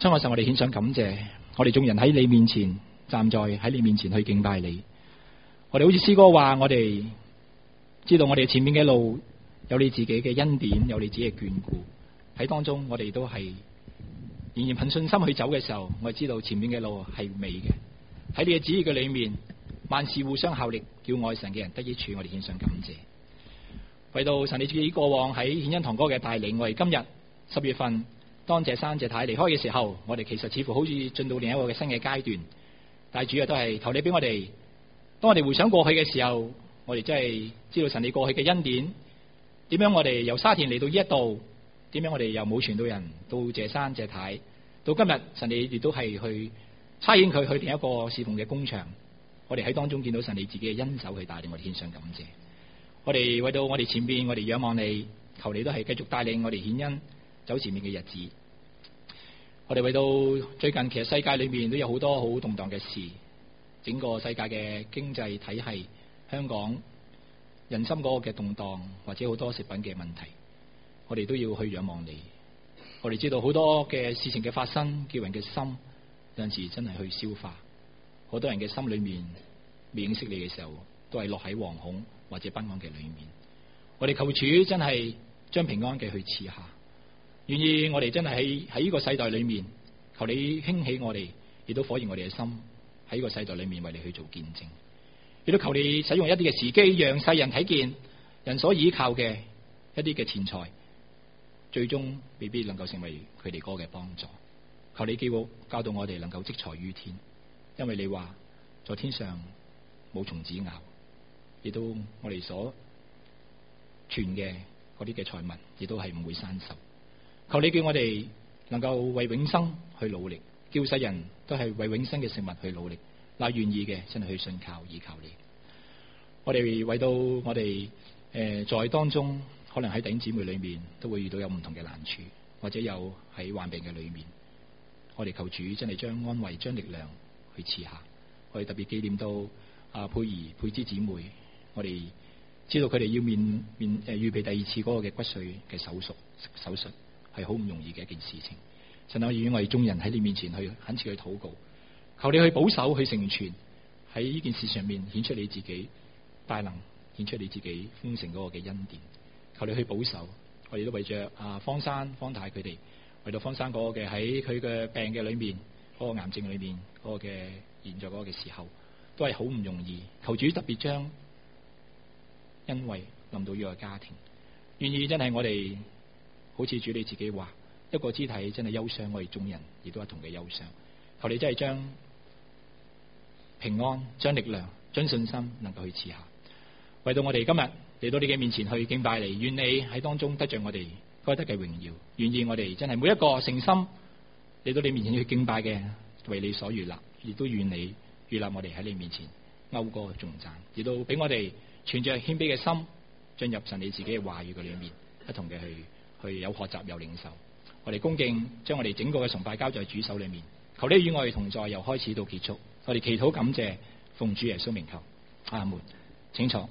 親愛神，我哋獻上感謝，我哋眾人喺你面前站在喺你面前去敬拜你。我哋好似詩歌話，我哋知道我哋前面嘅路有你自己嘅恩典，有你自己嘅眷顧喺當中，我哋都係仍然憑信心去走嘅時候，我哋知道前面嘅路係美嘅。喺你嘅旨意嘅裏面，萬事互相效力，叫愛神嘅人得益處。我哋獻上感謝，為到神你自己過往喺顯恩堂哥嘅帶領，我哋今日10月份當謝生謝太離開嘅時候，我哋其實似乎好似進到另一個嘅新嘅階段。但係主要都係求你俾我哋，當我哋回想過去嘅時候，我哋真係知道神你過去嘅恩典，點樣我哋由沙田嚟到呢一度，點樣我哋由冇傳道人到謝生謝太，到今日神你亦都係去差遣佢去另一個侍奉嘅工場。我哋喺當中見到神你自己嘅恩手去帶領，我哋獻上感謝。我哋為到我哋前邊，我哋仰望你，求你都係繼續帶領我哋顯恩走前面嘅日子。我哋為到最近其實世界裏面都有好多好動盪嘅事，整個世界嘅經濟體系，香港人心嗰個嘅動盪，或者好多食品嘅問題，我哋都要去仰望你。我哋知道好多嘅事情嘅發生，叫人嘅心有陣時真係去消化。好多人嘅心裏面未認識你嘅時候，都係落喺惶恐或者不安嘅裏面。我哋求主真係將平安嘅去賜下，願意我哋真係喺呢個世代裏面，求你興起我哋，亦都火熱我哋嘅心，喺呢個世代裏面為你去做見證。亦都求你使用一啲嘅時機，讓世人睇見人所依靠嘅一啲嘅錢財，最終未必能夠成為佢哋嗰個嘅幫助。求你教導我哋能夠積財於天，因為你話在天上冇蟲子咬，亦都我哋所存嘅嗰啲嘅財物，亦都係唔會生鏽。求你叫我哋能夠為永生去努力，叫世人都係為永生嘅食物去努力。那願意嘅真係去信靠依靠你。我哋為到我哋在當中，可能喺弟兄姊妹裏面都會遇到有唔同嘅難處，或者有喺患病嘅裏面，我哋求主真係將安慰、將力量去賜下。我哋特別紀念到佩兒、佩芝姊妹，我哋知道佢哋要預備第二次嗰個嘅骨髓嘅手術係好唔容易嘅一件事情。神啊，願我哋眾人喺你面前去懇切去禱告，求你去保守去成全，喺呢件事上面顯出你自己大能，顯出你自己豐盛嗰個嘅恩典。求你去保守，我哋都為着方生方太佢哋，為到方生嗰個嘅喺佢嘅病嘅裏面，嗰個癌症裏面嗰個嘅現在嗰個嘅時候，都係好唔容易。求主特別將恩惠臨到呢個家庭，願意真係我哋好似主你自己話，一個肢體真係憂傷，我哋眾人亦都一同嘅憂傷。求你真係將平安、將力量、將信心能夠去賜下，為到我哋今日嚟到你嘅面前去敬拜你，願你喺當中得着我哋該得嘅榮耀。願意我哋真係每一個誠心嚟到你面前去敬拜嘅，為你所悅納，亦都願你悅納我哋喺你面前謳歌頌讚，亦都俾我哋存着謙卑嘅心進入神你自己嘅話語嘅裏面，一同嘅去有學習有領受。我哋恭敬將我哋整個嘅崇拜交在主手裏面，求你與我哋同在，由開始到結束。我哋祈禱感謝，奉主耶穌名求，阿門。請坐。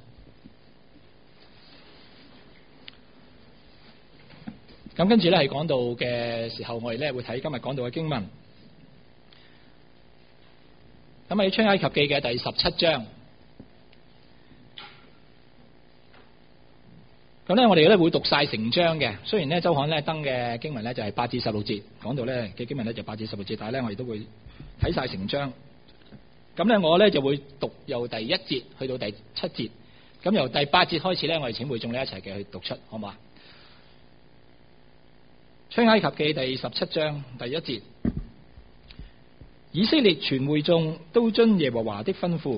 咁跟住咧係講道嘅時候，我哋咧會睇今日講道嘅經文。咁喺出埃及記嘅第17章。咁咧我哋咧會讀晒成章嘅。雖然咧周刊咧登嘅經文咧就係8至16節，講道咧嘅經文咧就8至16節，但係咧我哋都會睇晒成章。咁咧我咧就會讀由第1節去到第7節。咁由第8節開始咧，我哋請會眾咧一齊嘅去讀出，好唔好啊？出埃及記第17章第1節，以色列全會眾都遵耶和華的吩咐，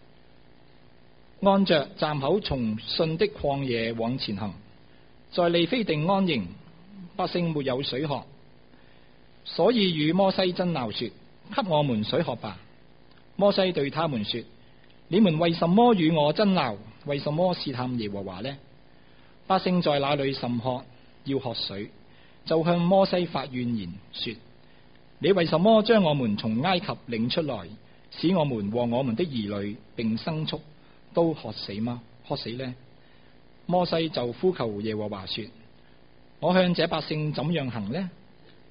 按着站口從順的曠野往前行，在利非定安營，百姓沒有水喝，所以與摩西爭鬧說：給我們水喝吧。摩西對他們說：你們為什麼與我爭鬧？為什麼試探耶和華呢？百姓在那裏甚渴，要喝水，就向摩西發怨言說：你為什麼將我們從埃及領出來，使我們和我們的兒女並牲畜都渴死嗎？渴死呢？摩西就呼求耶和華說：我向這百姓怎樣行呢？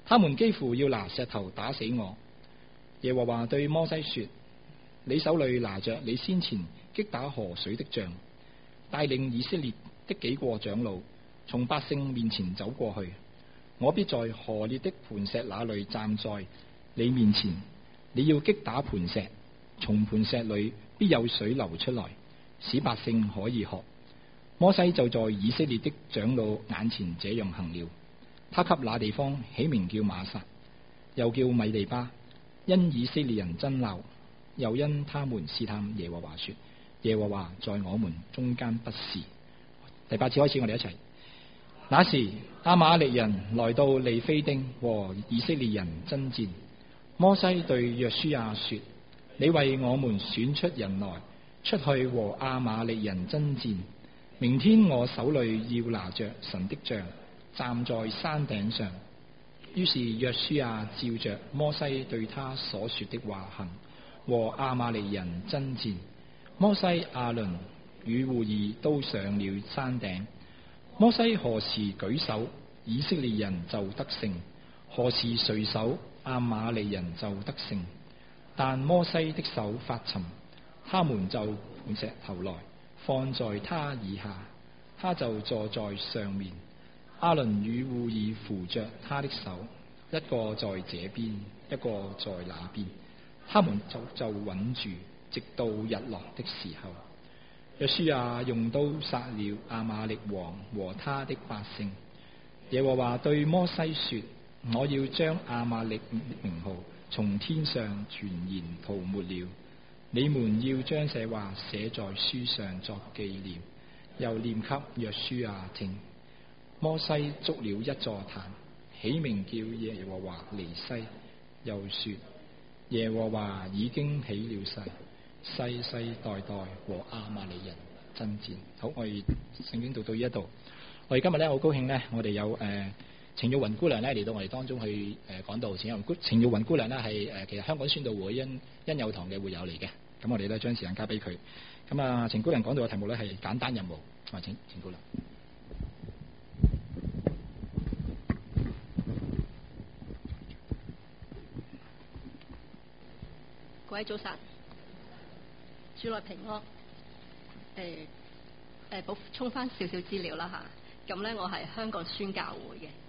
他們幾乎要拿石頭打死我。耶和華對摩西說：你手裏拿着你先前擊打河水的杖，帶領以色列的幾個長老從百姓面前走過去。我必在河烈的磐石那裏站在你面前，你要擊打磐石，從磐石裏必有水流出來，使百姓可以喝。摩西就在以色列的長老眼前這樣行了。他給那地方起名叫瑪撒，又叫米利巴，因以色列人爭鬧，又因他們試探耶和華說：耶和華在我們中間不是。第8節開始，我哋一齊。那時亞瑪力人來到利非丁和以色列人爭戰。摩西對約書亞說：你為我們選出人來，出去和亞瑪力人爭戰。明天我手裏要拿着神的杖，站在山頂上。於是約書亞照着摩西對他所說的話行，和亞瑪力人爭戰。摩西、亞倫與戶珥都上了山頂。摩西何時舉手，以色列人就得勝；何時垂手，亞瑪力人就得勝。但摩西的手發沉，他們就盤石頭來放在他以下，他就坐在上面。亞倫與戶珥扶着他的手，一個在這邊，一個在那邊，他們就穩住，直到日落的時候。約書亞用刀殺了亞瑪力王和他的百姓。耶和華對摩西說：我要將亞瑪力名號從天上全然塗抹了。你們要將這話寫在書上作紀念，又念給約書亞聽。摩西築了一座壇，起名叫耶和華尼西，又說：耶和華已經起了誓，世世代代和亞瑪力人爭戰。好，我哋聖經讀到呢一度。我哋今日咧好高興咧，我哋有程玉雲姑娘咧嚟到我哋當中去講道。程玉雲姑娘咧係其實香港宣道會恩友堂嘅會友嚟嘅。咁我哋咧將時間交俾佢。咁啊，程姑娘講到嘅題目咧係簡單任務。請程姑娘。 各位早晨，主內平安。補充翻少少資料啦嚇。咁咧，我係香港宣教會嘅。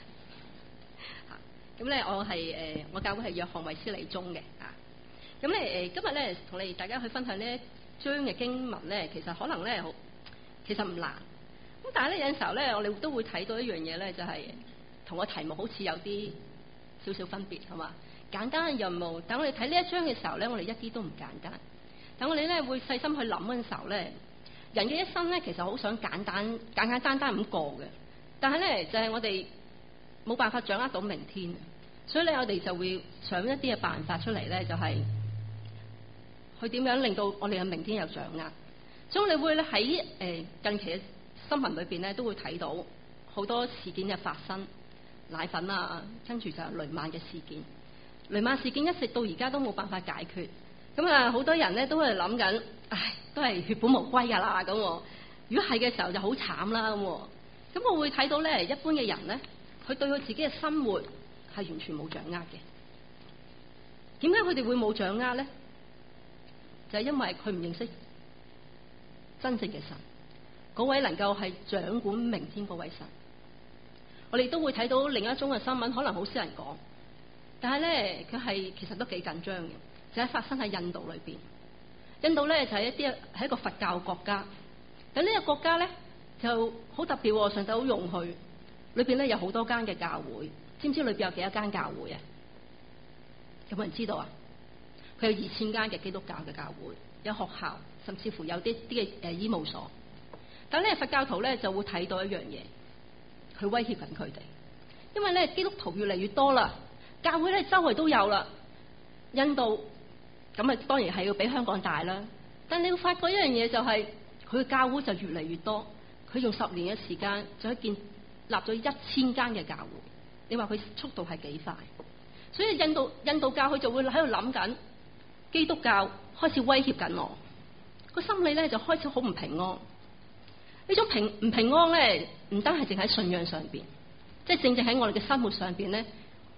咁咧，我教會係約翰衛斯理中嘅。咁咧今日咧同你大家去分享呢一章嘅經文咧，其實可能咧其實唔難。咁但係咧有陣時候咧，我哋都會睇到一樣嘢咧，就係同個題目好似有啲少少分別，係嘛？簡單嘅任務，等我哋睇呢一章嘅時候咧，我哋一啲都唔簡單。等我哋咧會細心去諗嘅時候咧，人嘅一生咧其實好想簡單單咁過嘅，但係咧就係我哋冇辦法掌握到明天，所以咧我哋就會想一啲嘅辦法出嚟咧，就係去點樣令到我哋嘅明天有掌握。所以我哋會咧喺近期嘅新聞裏邊咧都會睇到好多事件嘅發生，奶粉啊，跟住就係雷曼嘅事件。雷曼事件一直到而家都冇辦法解決，咁啊好多人咧都係諗緊，都係血本無歸㗎啦咁。如果係嘅時候就好慘啦咁。咁我會睇到咧，一般嘅人咧，佢對佢自己嘅生活係完全冇掌握嘅。點解佢哋會冇掌握咧？就係因為佢唔認識真正嘅神，嗰位能夠係掌管明天嗰位神。我哋都會睇到另一種嘅新聞，可能好少人講。但係咧，佢係其實都幾緊張嘅，就係發生喺印度裏邊。印度咧就係係一個佛教國家。咁呢個國家咧就好特別喎，上帝好容許，裏邊咧有好多間嘅教會。知唔知裏邊有幾多間教會啊？有冇人知道啊？佢有2000間嘅基督教嘅教會，有學校，甚至乎有啲嘅醫務所。但係咧佛教徒咧就會睇到一樣嘢，佢威脅緊佢哋，因為咧基督徒越嚟越多啦。教會咧周圍都有啦，印度咁啊當然係要比香港大啦。但你會發覺一樣嘢就係佢嘅教會就越嚟越多，佢用10年嘅時間就可以建立咗1000間嘅教會。你話佢速度係幾快？所以印度教佢就會喺度諗緊，基督教開始威脅緊我，個心理咧就開始好唔平安。呢種唔平安咧，唔單係淨喺信仰上邊，即係正喺我哋嘅生活上邊咧。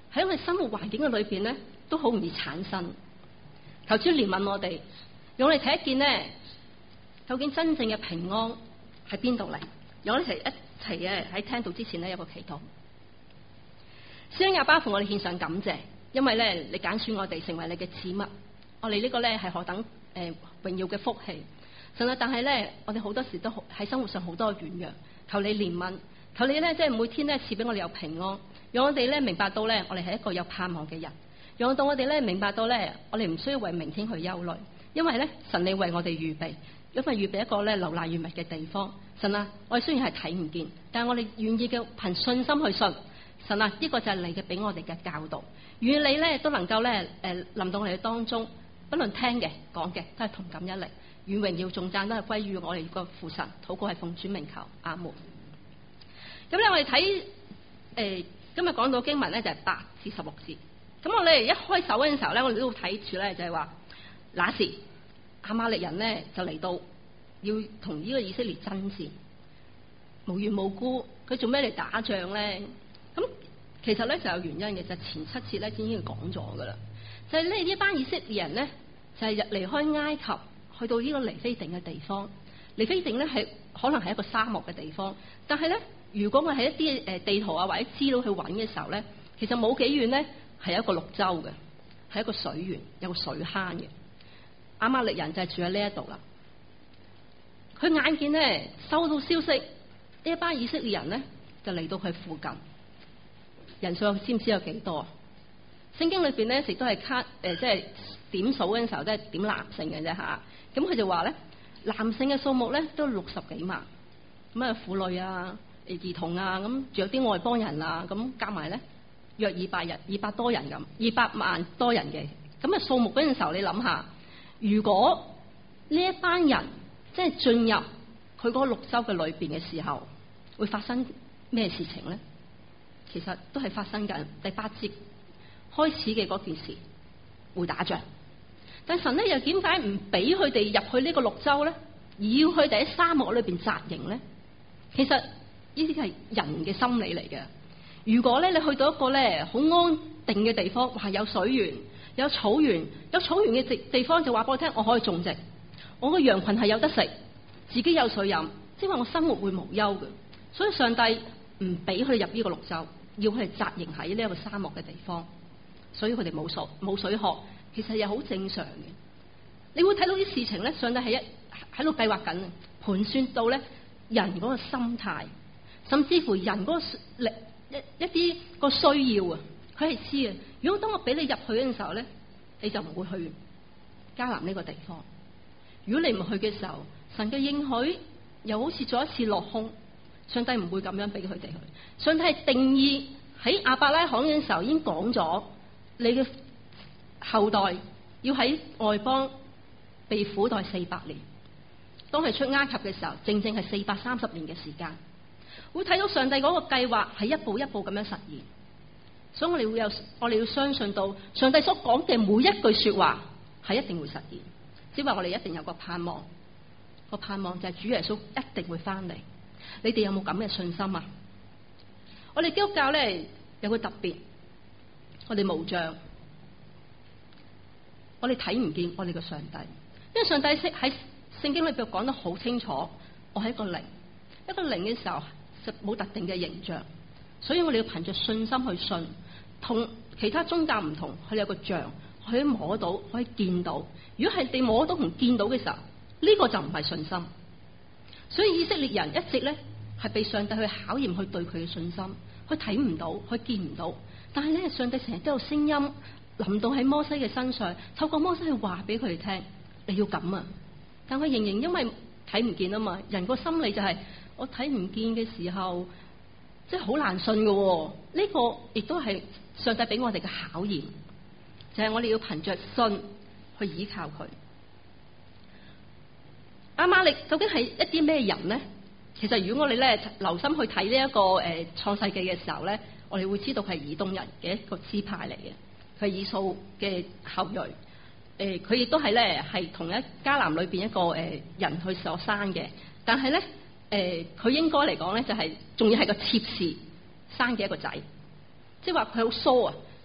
喺我哋生活環境嘅裏邊咧，都好容易產生。求主憐憫我哋，讓我哋睇一見咧，究竟真正嘅平安喺邊度嚟？讓我哋一齊嘅喺聽到之前咧，有個祈禱。施恩亞巴父，我哋獻上感謝，因為咧你揀選我哋成為你嘅子民，我哋呢個咧係何等榮耀嘅福氣。神啊，但係咧我哋好多時都喺生活上好多軟弱，求你憐憫，求你咧即係每天咧賜俾我哋有平安，讓我哋咧明白到咧我哋係一個有盼望嘅人，讓到我哋咧明白到咧我哋唔需要為明天去憂慮，因為咧神你為我哋預備，因為預備一個咧流奶與蜜嘅地方。神啊，我哋雖然係睇唔見，但係我哋願意嘅憑信心去信。神啊，呢個就係你嘅俾我哋嘅教導，願你咧都能夠咧臨到我哋當中，不論聽嘅講嘅都係同感一靈，願榮耀頌讚都係歸於我哋個父神。禱告係奉主名求，阿門。咁咧我哋睇今日講到經文咧就係8至16節。咁我哋一開手嗰陣時候咧，我哋都會睇住咧就係話，那時亞瑪力人咧就嚟到要同呢個以色列爭戰，無緣無故佢做咩嚟打仗咧？咁其實咧就有原因嘅，就係前7節咧已經講咗噶啦，就係呢班以色列人咧就係離開埃及去到呢個尼非定嘅地方。尼非定咧係可能係一個沙漠嘅地方，但係咧如果我喺一啲地圖啊或者資料去揾嘅時候咧，其實冇幾遠咧係一個綠洲嘅，係一個水源，有個水坑嘅。亞瑪力人就係住喺呢一度啦。佢眼見咧收到消息，呢一班以色列人咧就嚟到佢附近。人數知唔知有幾多啊？聖經裏邊咧亦都係即係點數嗰陣時候都係點男性嘅啫嚇。咁佢就話咧，男性嘅數目咧都60幾萬，咁啊婦女啊、兒童啊，咁仲有啲外邦人啊，咁加埋咧約200多人咁，200萬多人嘅。咁啊數目嗰陣時候，你諗下，如果呢一班人即係進入佢嗰個綠洲嘅裏邊嘅時候，會發生咩事情咧？其實都係發生緊第8節開始嘅嗰件事，會打仗。但神咧又點解唔俾佢哋入去呢個綠洲咧，而要佢哋喺沙漠裏邊紮營咧？其實呢啲係人嘅心理嚟嘅。如果咧你去到一個咧好安定嘅地方，哇有水源、有草原嘅地方，就話俾我聽，我可以種植，我個羊群係有得食，自己有水飲，即係話我生活會無憂嘅。所以上帝唔俾佢哋入呢個綠洲，要佢哋紮營喺呢一個沙漠嘅地方，所以佢哋冇水喝，其實又好正常嘅。你會睇到啲事情咧，上帝係喺度計劃緊，盤算到咧人嗰個心態，甚至乎人嗰個一啲個需要啊，佢係知嘅。如果當我俾你入去嗰陣時候咧，你就唔會去迦南呢個地方。如果你唔去嘅時候，神嘅應許又好似再一次落空。上帝唔會咁樣俾佢哋去。上帝係定義喺亞伯拉罕嘅時候已經講咗，你嘅後代要喺外邦被苦待400年。當佢出埃及嘅時候，正正係430年嘅時間。會睇到上帝嗰個計劃係一步一步咁樣實現。所以我哋要相信到上帝所講嘅每一句說話係一定會實現。只係話我哋一定有個盼望，個盼望就係主耶穌一定會翻嚟。你哋有冇咁嘅信心啊？我哋基督教咧有個特別，我哋無像，我哋睇唔見我哋嘅上帝，因為上帝喺聖經裏邊講得好清楚，我係一個靈，一個靈嘅時候就冇特定嘅形象，所以我哋要憑着信心去信。同其他宗教唔同，佢哋有個像，可以摸到，可以見到。如果係你摸到同見到嘅時候，呢個就唔係信心。所以以色列人一直咧係被上帝去考驗，去對佢嘅信心，佢睇唔到，佢見唔到。但係咧，上帝成日都有聲音臨到喺摩西嘅身上，透過摩西去話俾佢哋聽，你要咁啊！但佢仍然因為睇唔見啊嘛，人個心理就係我睇唔見嘅時候，即係好難信嘅。呢個亦都係上帝俾我哋嘅考驗，就係我哋要憑着信去依靠佢。亞瑪力究竟係一啲咩人呢？其實如果我哋咧留心去睇呢一個創世記嘅時候咧，我哋會知道佢係以東人嘅一個支派嚟嘅，佢係以掃嘅後裔。佢亦都係咧係同一迦南裏邊一個人去所生嘅。但係咧佢應該嚟講咧就係仲要係個妾侍生嘅一個仔，即係話佢好疏啊，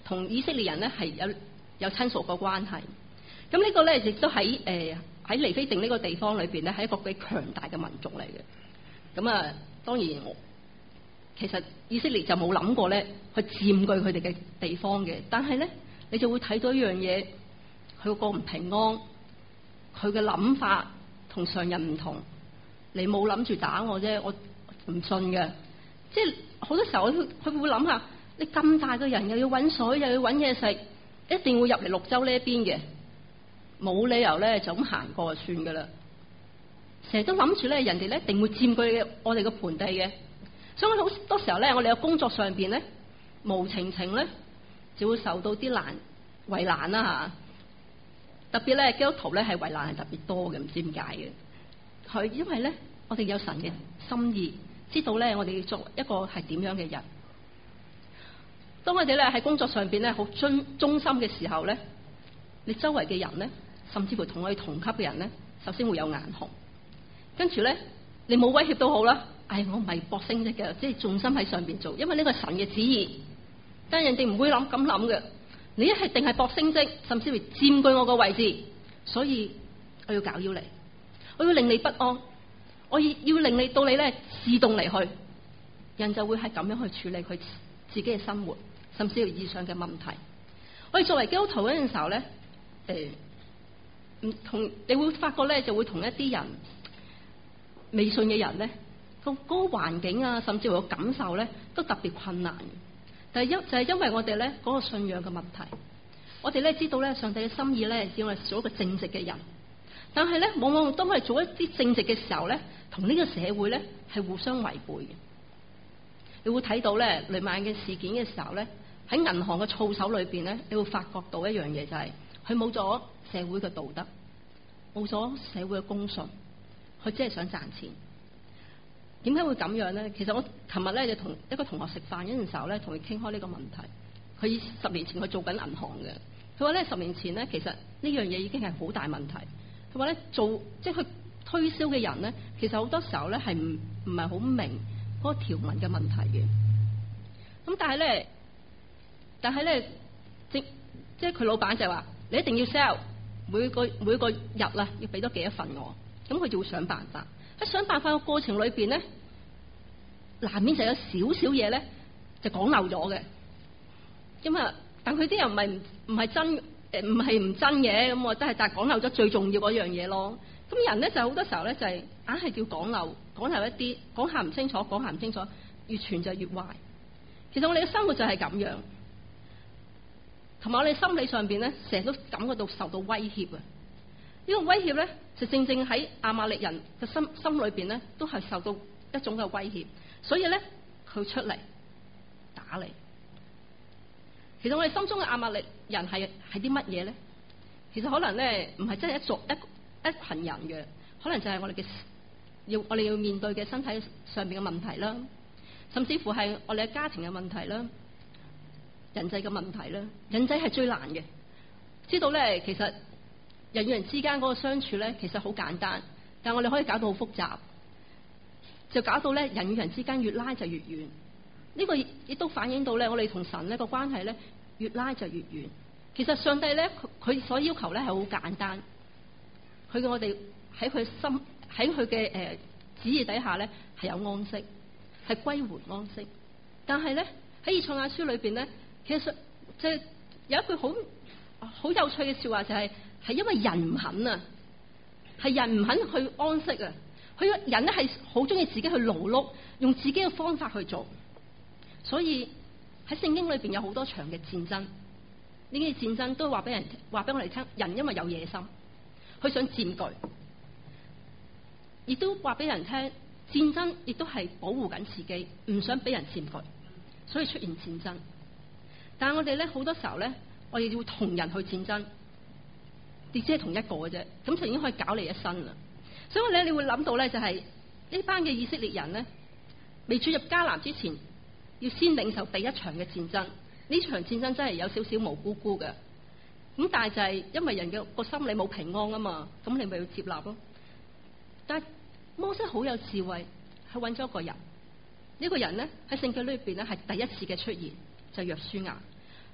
同以色列人咧係有親屬嘅關係。咁呢個咧亦都喺尼非定呢個地方裏邊咧，係一個幾強大嘅民族嚟嘅。咁啊，當然其實以色列就冇諗過咧去佔據佢哋嘅地方嘅，但係咧你就會睇到一樣嘢，佢個唔平安，佢嘅諗法同上人唔同。你冇諗住打我啫，我唔信嘅。即係好多時候佢會諗下，你咁大個人又要揾水又要揾嘢食，一定會入嚟綠洲呢一邊嘅，冇理由咧就咁行過就算噶啦。成日都諗住咧，人哋咧一定會佔據我哋嘅盆地嘅。所以好多時候咧，我哋嘅工作上邊咧，無情情咧就會受到啲為難啦嚇。特別咧，基督徒咧係為難係特別多嘅，唔知點解嘅。佢因為咧，我哋有神嘅心意，知道咧我哋要做一個係點樣嘅人。當我哋咧喺工作上邊咧好忠心嘅時候咧，你周圍嘅人咧，甚至乎同我哋同級嘅人咧，首先會有眼紅。跟住咧，你冇威脅都好啦。我唔係搏升職嘅，即係重心喺上邊做，因為呢個係神嘅旨意。但係人哋唔會咁諗嘅，你一係定係搏升職，甚至乎佔據我個位置，所以我要搞擾你，我要令你不安，我要令你到你咧自動離去，人就會係咁樣去處理佢自己嘅生活，甚至乎以上嘅問題。我哋作為基督徒嗰陣時候咧，唔同你會發覺咧，就會同一啲人未信嘅人咧。嗰個環境啊，甚至乎個感受咧，都特別困難嘅。但係就係因為我哋咧嗰個信仰嘅問題，我哋咧知道咧上帝嘅心意咧，要我哋做一個正直嘅人。但係咧，往往當我哋做一啲正直嘅時候咧，同呢個社會咧係互相違背嘅。你會睇到咧雷曼嘅事件嘅時候咧，喺銀行嘅操守裏邊咧，你會發覺到一樣嘢就係佢冇咗社會嘅道德，冇咗社會嘅公信，佢只係想賺錢。點解會咁樣咧？其實我琴日咧就同一個同學食飯嗰陣時候咧，同佢傾開呢個問題。佢10年前佢做緊銀行嘅，佢話咧10年前咧其實呢樣嘢已經係好大問題。佢話咧即係佢推銷嘅人咧，其實好多時候咧係唔係好明嗰個條文嘅問題嘅。咁但係咧，即係佢老闆就話你一定要 sell 每個日啊要俾多幾多份我，咁佢就會想辦法。喺想辦法嘅過程裏邊咧，難免就有少少嘢咧就講漏咗嘅。咁啊，但佢啲人唔係真唔真嘅，咁我真係但係講漏咗最重要嗰樣嘢咯。咁人咧就好多時候咧就係硬係叫講漏一啲，講下唔清楚，越傳就越壞。其實我哋嘅生活就係咁樣，同埋我哋心理上邊咧成日都感覺到受到威脅啊！呢個威脅咧，就正喺亞瑪力人嘅心裏邊咧，都係受到一種嘅威脅，所以咧佢出嚟打你。其實我哋心中嘅亞瑪力人係啲乜嘢咧？其實可能咧唔係真係一群人嘅，可能就係我哋要面對嘅身體上邊嘅問題啦，甚至乎係我哋嘅家庭嘅問題啦，人際嘅問題啦。人際係最難嘅，知道咧其實。人與人之間嗰個相處咧，其實好簡單，但我哋可以搞到好複雜，就搞到咧人與人之間越拉就越遠。呢個亦都反映到咧，我哋同神呢個關係咧越拉就越遠。其實上帝咧佢所要求咧係好簡單，佢叫我哋喺佢嘅旨意底下咧係有安息，係歸回安息。但係咧喺以賽亞書裏邊咧，其實即係有一句好有趣嘅說話就係因為人唔肯啊，係人唔肯去安息啊。佢人咧係好中意自己去勞碌，用自己嘅方法去做。所以喺聖經裏邊有好多場嘅戰爭，呢啲戰爭都話俾我哋聽，人因為有野心，佢想佔據，亦都話俾人聽，戰爭亦都係保護緊自己，唔想俾人佔據，所以出現戰爭。但係我哋咧好多時候咧，我哋要同人去戰爭。亦只係同一個嘅啫，咁就已經可以搞你一生啦。所以咧，你會諗到咧，就係呢班嘅以色列人咧，未進入迦南之前，要先領受第一場嘅戰爭。呢場戰爭真係有少少無辜辜嘅。咁但係就係因為人嘅個心理冇平安啊嘛，咁你咪要接納咯。但係摩西好有智慧，係揾咗一個人。呢個人咧喺聖經裏邊咧係第一次嘅出現，就係約書亞。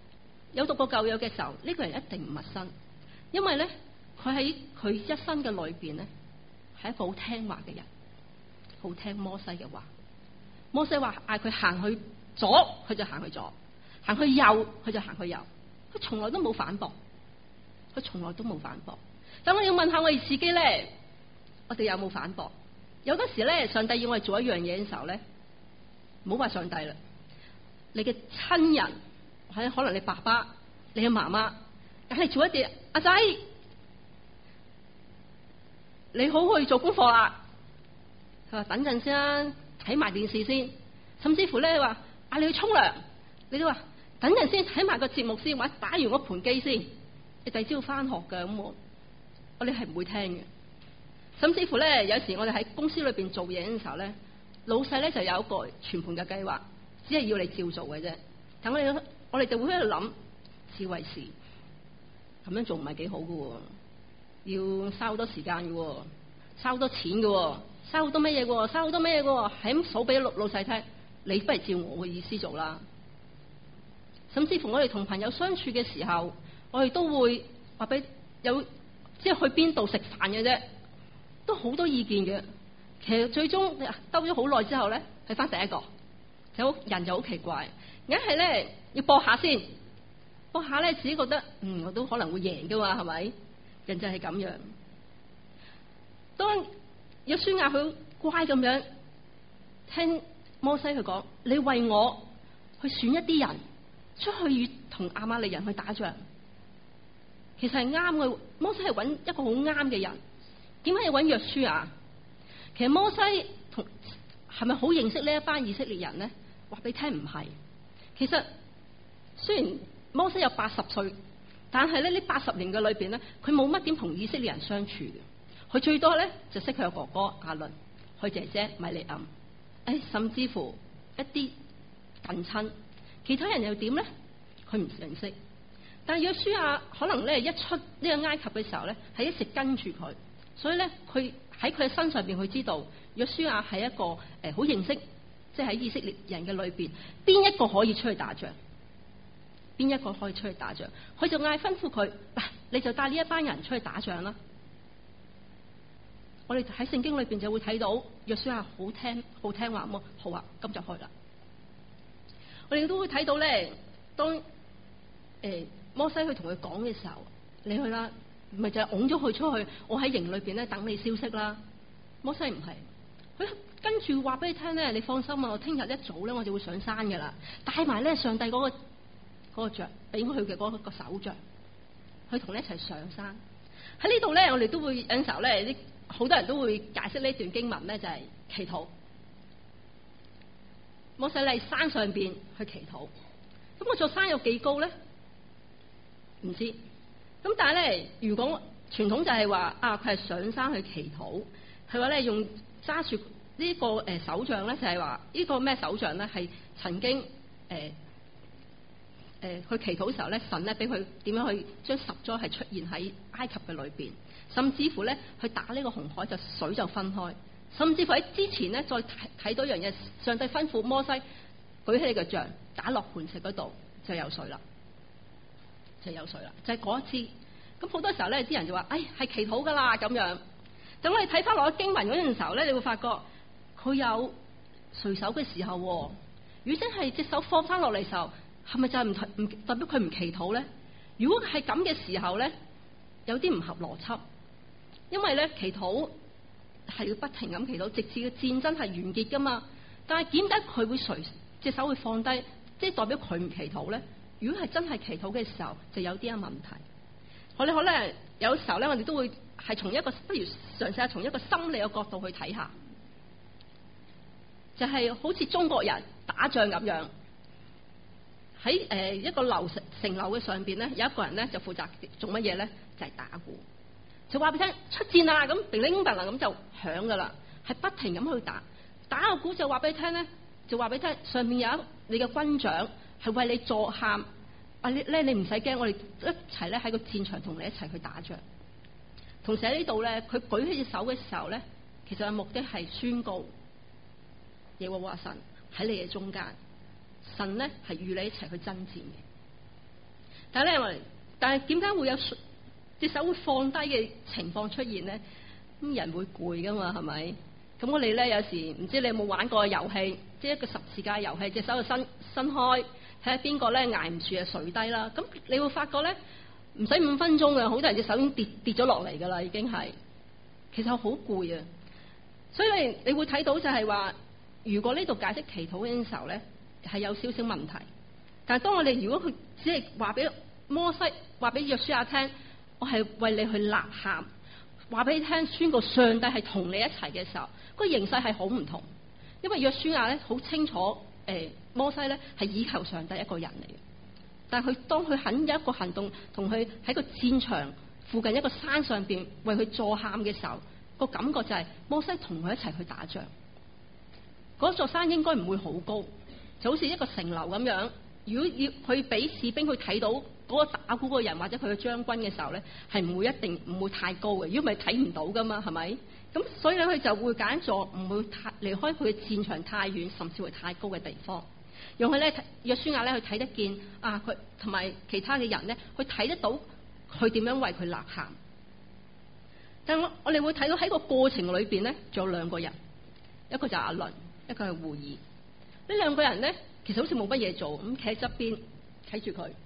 有讀過舊約嘅時候，呢個人一定唔陌生，因為咧佢喺佢一生嘅裏邊咧係一個好聽話嘅人，好聽摩西嘅話。摩西話嗌佢行去左，佢就行去左；行去右，佢就行去右。佢從來都冇反駁，佢從來都冇反駁。但我要問下我哋自己咧，我哋有冇反駁？有陣時咧，上帝要我哋做一樣嘢嘅時候咧，唔好話上帝啦，你嘅親人，或者可能你爸爸、你嘅媽媽，梗係做一啲阿仔，你好去做功課啦。佢話等陣先啦，睇埋電視先，甚至乎咧話嗌你去沖涼，你都話等陣先睇埋個節目先，或者打完嗰盤機先，你第二朝要翻學㗎，咁我哋係唔會聽嘅。甚至乎咧，有時我哋喺公司裏邊做嘢嘅時候咧，老細咧就有一個全盤嘅計劃，只係要你照做嘅啫。但我哋就會喺度諗，智慧是咁樣做唔係幾好嘅，要嘥好多時間嘅，嘥好多錢嘅，嘥好多乜嘢嘅，嘥好多乜嘢嘅，係咁數俾老細聽，你不如照我嘅意思做啦。甚至乎我哋同朋友相處嘅時候，我哋都會話俾有即係去邊度食飯嘅啫。都好多意見嘅，其實最終兜咗好耐之後咧，係翻第一個，人就好奇怪，硬係咧要搏下先，搏下咧自己覺得我都可能會贏噶嘛，係咪？人就係咁樣。當約書亞佢乖咁樣聽摩西佢講，你為我去選一啲人出去同亞瑪力人去打仗，其實係啱嘅。摩西係揾一個好啱嘅人。點解要揾約書亞？其實摩西係咪好認識呢一班以色列人呢？話俾你聽唔係。其實雖然摩西有80歲，但係咧呢80年嘅裏邊咧，佢冇乜點同以色列人相處嘅。佢最多咧就識佢嘅哥哥亞倫，佢姐姐米利暗，甚至乎一啲近親。其他人又點咧？佢唔認識。但係約書亞可能咧一出呢個埃及嘅時候咧，係一直跟住佢。所以咧，佢喺佢嘅身上邊，佢知道約書亞係一個好認識，即係喺以色列人嘅裏邊，邊一個可以出去打仗，邊一個可以出去打仗，佢就嗌吩咐佢，嗱，你就帶呢一班人出去打仗啦。我哋喺聖經裏邊就會睇到約書亞好聽話，好啊，咁就去啦。我哋都會睇到咧，當摩西去同佢講嘅時候，你去啦。咪就係拱咗佢出去，我喺營裏邊咧等你消息啦。摩西唔係，佢跟住話俾你聽咧，你放心啊，我聽日一早咧我就會上山噶啦，帶埋咧上帝嗰個杖，俾佢嘅嗰個手杖，去同你一齊上山。喺呢度咧，我哋都會有陣時候咧，好多人都會解釋呢段經文咧，就係祈禱。摩西喺山上邊去祈禱，咁個座山有幾高咧？唔知。咁但係咧，如果傳統就係話佢係上山去祈禱，佢話咧用揸住呢個手杖咧，就係話呢個咩手杖咧，係曾經去祈禱嘅時候咧，神咧俾佢點樣去將十災係出現喺埃及嘅裏邊，甚至乎咧去打呢個紅海就水就分開，甚至乎喺之前咧再睇到一樣嘢，上帝吩咐摩西舉起你個杖打落磐石嗰度就有水啦。就有水啦，就係嗰一支。咁好多時候咧，啲人就話，係祈禱噶啦咁樣。等我哋睇翻落經文嗰陣時候咧，你會發覺佢有垂手嘅時候。如果真係隻手放翻落嚟嘅時候，係咪就係唔代表佢唔祈禱咧？如果係咁嘅時候咧，有啲唔合邏輯。因為咧祈禱係要不停咁祈禱，直至個戰爭係完結噶嘛。但係點解佢會隻手會放低？即係代表佢唔祈禱咧？如果係真係祈禱嘅時候，就有啲問題。我哋可能有時候咧，我哋都會係從一個不如嘗試下從一個心理嘅角度去睇下，就係好似中國人打仗咁樣，喺一個城樓嘅上邊咧，有一個人咧就負責做乜嘢咧？就係打鼓，就話俾你聽出戰啦，咁叮叮噹噹咁就響噶啦，係不停咁去打個鼓就話俾你聽咧，就話俾你聽上面有你嘅軍長。係為你助喊，你唔使驚，我哋一齊咧喺個戰場同你一齊去打仗。同時喺呢度咧，佢舉起隻手嘅時候咧，其實嘅目的係宣告耶和華神喺你嘅中間，神咧係與你一齊去爭戰嘅。 但係點解會有隻手會放低嘅情況出現咧？咁人會攰噶嘛，係咪？咁我哋咧有時唔知你有冇玩過遊戲，即係一個十字架遊戲，隻手就伸開，睇下邊個咧捱唔住就垂低啦。咁你會發覺咧，唔使5分鐘嘅，好多人隻手已經跌咗落嚟噶啦，已經係。其實好攰啊，所以你會睇到就係話，如果呢度解釋祈禱嘅時候咧，係有少少問題。但係當我哋如果佢只係話俾摩西話俾約書亞聽，我係為你去吶喊，話俾你聽宣告上帝係同你一齊嘅時候，個形勢係好唔同。因為約書亞咧好清楚，摩西咧係倚靠上帝一個人嚟嘅。但係當佢肯有一個行動，同佢喺個戰場附近一個山上邊為佢助喊嘅時候，個感覺就係摩西同佢一齊去打仗。嗰座山應該唔會好高，就好似一個城樓咁樣。如果要佢俾士兵去睇到嗰個打鼓個人或者佢嘅將軍嘅時候咧，係一定唔會太高嘅，如果唔係睇唔到噶嘛，係咪？咁所以咧佢就會揀一座唔會離開佢嘅戰場太遠，甚至乎太高嘅地方，讓佢咧約書亞咧去睇得見啊，佢同埋其他嘅人咧去睇得到佢點樣為佢吶喊。但係我哋會睇到喺個過程裏邊咧，仲有2個人，一個就係亞倫，一個係戶珥。呢2個人咧，其實好似冇乜嘢做，咁企喺側邊睇住佢，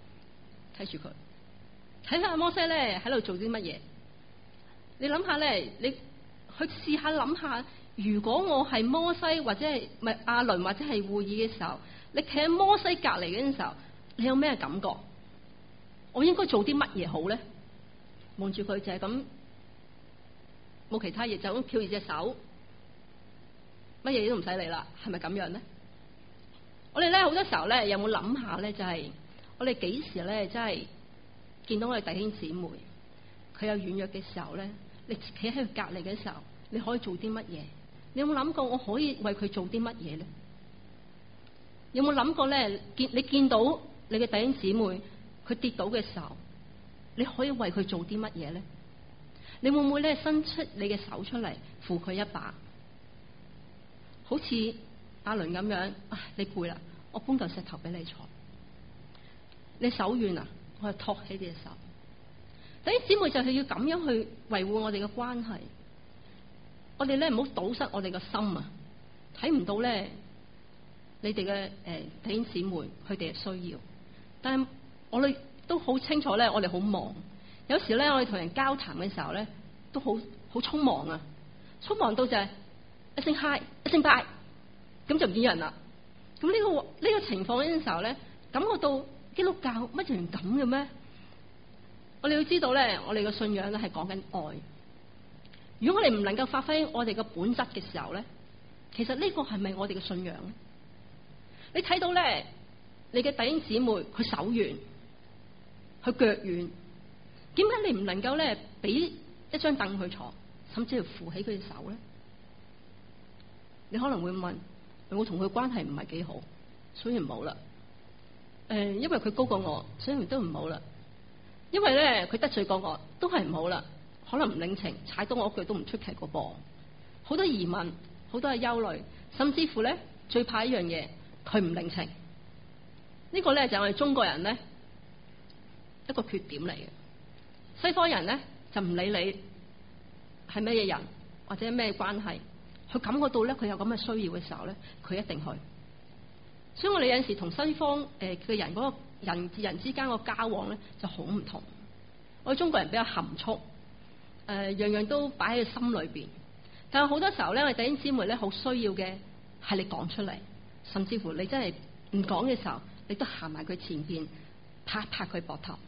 睇下摩西咧喺度做啲乜嘢。你諗下咧，你去試下諗下，如果我係摩西或者係咪亞倫或者係戶珥嘅時候，你企喺摩西隔離嘅時候，你有咩感覺？我應該做啲乜嘢好咧？望住佢就係咁，冇其他嘢，就咁翹住隻手，乜嘢都唔使理啦，係咪咁樣咧？我哋咧好多時候咧，有冇諗下咧？就係我哋幾時咧，真係見到我哋弟兄姊妹佢有軟弱嘅時候咧，你企喺佢隔離嘅時候，你可以做啲乜嘢？你有冇諗過我可以為佢做啲乜嘢咧？有冇諗過咧？你見到你嘅弟兄姊妹佢跌倒嘅時候，你可以為佢做啲乜嘢咧？你會唔會咧伸出你嘅手出嚟扶佢一把？好似亞倫咁樣，你攰啦，我搬嚿石頭俾你坐。你手軟啊，我就托起你隻手。弟兄姊妹就係要咁樣去維護我哋嘅關係。我哋咧唔好堵塞我哋嘅心啊！睇唔到咧你哋嘅弟兄姊妹佢哋嘅需要，但係我哋都好清楚咧，我哋好忙。有時咧，我哋同人交談嘅時候咧，都好匆忙啊！匆忙到就係一聲 hi， 一聲 bye， 咁就唔見人啦。咁呢個情況嘅時候咧，感覺到基督教乜人咁嘅咩？我哋要知道咧，我哋嘅信仰咧係講緊愛。如果我哋唔能夠發揮我哋嘅本質嘅時候咧，其實呢個係咪我哋嘅信仰咧？你睇到咧，你嘅弟兄姊妹佢手軟，佢腳軟。點解你唔能夠咧俾一張凳佢坐，甚至乎扶起佢隻手咧？你可能會問：我同佢關係唔係幾好，所以唔好啦。因為佢高過我，所以都唔好啦。因為咧佢得罪過我，都係唔好啦。可能唔領情，踩到我一句都唔出奇個噃。好多疑問，好多嘅憂慮，甚至乎咧最怕一樣嘢，佢唔領情。呢個咧就係我哋中國人咧一個缺點嚟嘅。西方人咧就唔理你係咩嘢人或者咩關係，佢感覺到咧佢有咁嘅需要嘅時候咧，佢一定去。所以我哋有陣時同西方嘅人嗰個人與人之間個交往咧就好唔同。我哋中國人比較含蓄，樣樣都擺喺心裏邊。但係好多時候咧，我哋弟兄姊妹咧好需要嘅係你講出嚟，甚至乎你真係唔講嘅時候，你都行埋佢前邊拍一拍佢膊頭。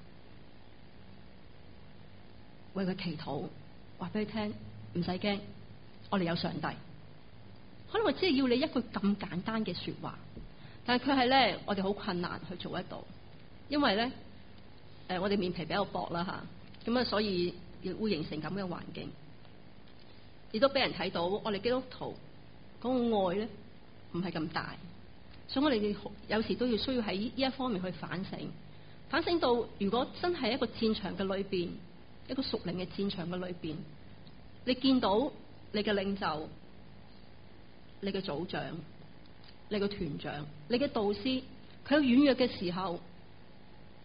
為佢祈禱，話俾佢聽，唔使驚，我哋有上帝。可能我只係要你一句咁簡單嘅說話，但係佢係咧，我哋好困難去做得到，因為咧，我哋面皮比較薄啦吓，咁啊，所以亦會形成咁嘅環境，亦都俾人睇到我哋基督徒嗰個愛咧唔係咁大，所以我哋有時都要需要喺呢一方面去反省到，如果真係一個戰場嘅裏邊。一個屬靈嘅戰場嘅裏邊，你見到你嘅領袖、你嘅組長、你嘅團長、你嘅導師，佢有軟弱嘅時候，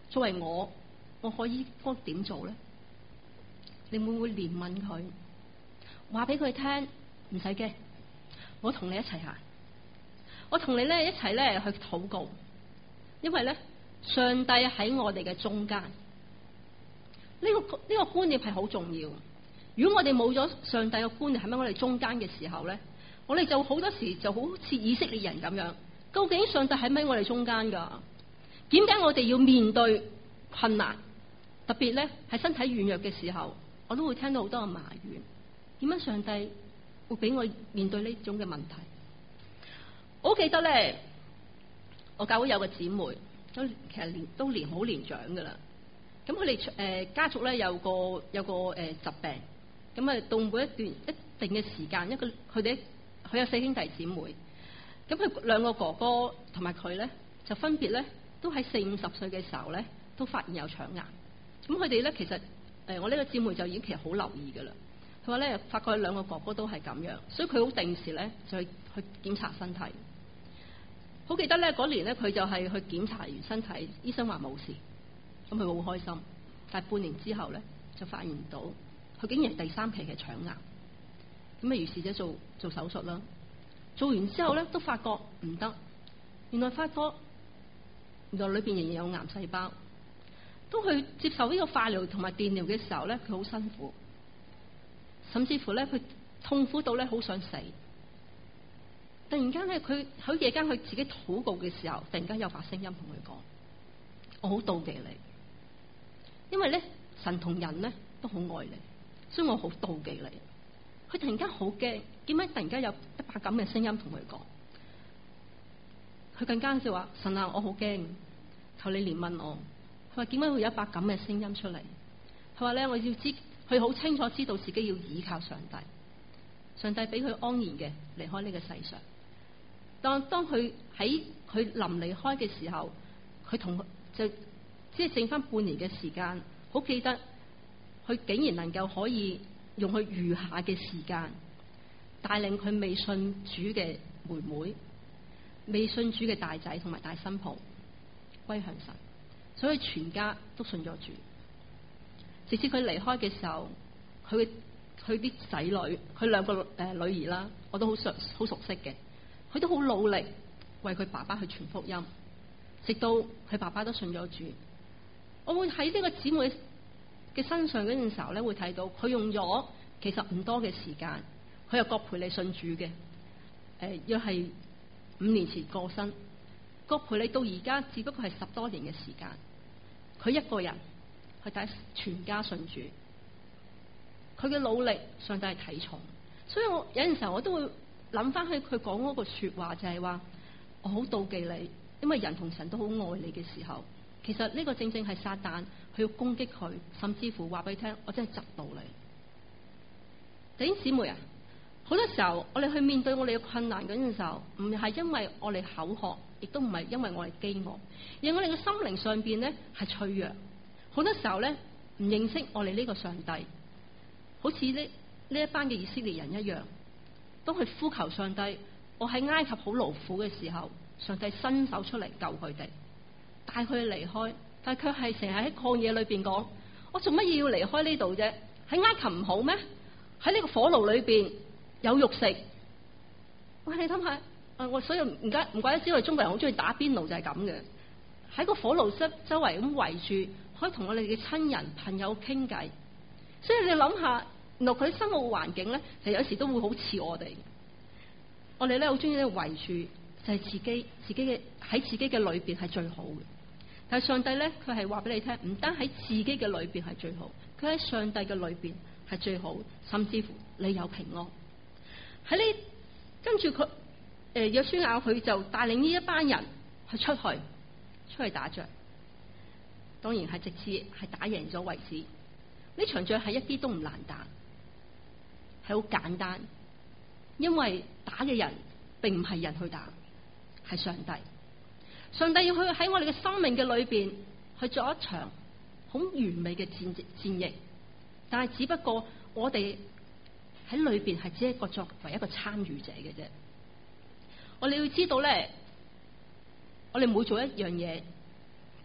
作為我可以該點做咧？你會唔會憐憫佢，話俾佢聽唔使驚，我同你一齊行，我同你咧一齊咧去禱告，因為咧上帝喺我哋嘅中間。呢個觀念係好重要。如果我哋冇咗上帝嘅觀念喺我哋中間嘅時候咧，我哋就好多時就好似以色列人咁樣。究竟上帝喺我哋中間噶？點解我哋要面對困難？特別咧喺身體軟弱嘅時候，我都會聽到好多嘅埋怨。點解上帝會俾我面對呢種嘅問題？我好記得咧，我教會有個姊妹，其實都好年長噶啦。咁佢哋家族咧有個疾病，咁啊到每一段一定嘅時間，佢有4兄弟姊妹，咁佢2個哥哥同埋佢咧就分別咧都喺40-50歲嘅時候咧都發現有腸癌。咁佢哋咧其實我呢個姊妹就已經其實好留意噶啦。佢話咧發覺2個哥哥都係咁樣，所以佢好定時咧就去檢查身體。好記得咧嗰年咧佢就係去檢查完身體，醫生話冇事。咁佢好開心，但係半年之後咧就發現到佢竟然係第3期嘅腸癌。咁啊於是者做手術啦，做完之後咧都發覺唔得，原來發覺原來裏邊仍然有癌細胞。當佢接受呢個化療同埋電療嘅時候咧，佢好辛苦，甚至乎咧佢痛苦到咧好想死。突然間咧佢喺夜間佢自己禱告嘅時候，突然間有把聲音同佢講：我好妒忌你。因為咧神同人咧都好愛你，所以我好妒忌你。佢突然間好驚，點解突然間有一把咁嘅聲音同佢講？佢更加就話：神啊，我好驚，求你憐憫我。佢話點解會有一把咁嘅聲音出嚟？佢話咧我要知，佢好清楚知道自己要依靠上帝，上帝俾佢安然嘅離開呢個世上。當佢喺佢臨離開嘅時候，佢就只係剩翻半年嘅時間，好記得佢竟然能夠可以用佢餘下嘅時間，帶領佢未信主嘅妹妹、未信主嘅大仔同埋大新抱歸向神，所以全家都信咗主。直至佢離開嘅時候，佢啲仔女，佢2個女兒啦，我都好熟悉嘅，佢都好努力為佢爸爸去傳福音，直到佢爸爸都信咗主。我會喺呢個姊妹嘅身上嗰陣時候咧，會睇到佢用咗其實唔多嘅時間，佢又葛培理信主嘅，約係5年前過身，葛培理到而家只不過係10多年嘅時間，佢一個人去帶全家信主，佢嘅努力上帝係睇重，所以我有陣時候我都會諗翻起佢講嗰個說話，就係話我好妒忌你，因為人同神都好愛你嘅時候。其實呢個正正係撒旦，佢要攻擊佢，甚至乎話俾你聽，我真係嫉妒你。弟兄姊妹啊，好多時候我哋去面對我哋嘅困難嗰陣時候，唔係因為我哋口渴，亦都唔係因為我哋飢餓，而我哋嘅心靈上邊咧係脆弱。好多時候咧唔認識我哋呢個上帝，好似呢一班嘅以色列人一樣，當佢呼求上帝，我喺埃及好勞苦嘅時候，上帝伸手出嚟救佢哋。帶佢離開，但係佢係成日喺曠野裏邊講：我做乜嘢要離開呢度啫？喺埃及唔好咩？喺呢個火爐裏邊有肉食。喂，你諗下，我所以唔怪得知我哋中國人好中意打邊爐就係咁嘅。喺個火爐周圍咁圍住，可以同我哋嘅親人朋友傾偈。所以你諗下，原來佢生活環境咧，就有時都會好似我哋。我哋咧好中意咧圍住，就係自己嘅喺自己嘅裏邊係最好嘅。但係上帝咧，佢係話俾你聽，唔單喺自己嘅裏邊係最好，佢喺上帝嘅裏邊係最好，甚至乎你有平安。喺呢跟住佢約書亞佢就帶領呢一班人去出去打仗，當然係直至係打贏咗為止。呢場仗係一啲都唔難打，係好簡單，因為打嘅人並唔係人去打，係上帝。上帝要去喺我哋嘅生命嘅裏邊去做一場好完美嘅戰役，但係只不過我哋喺裏邊係只係一個作為一個參與者嘅啫。我哋要知道咧，我哋每做一樣嘢，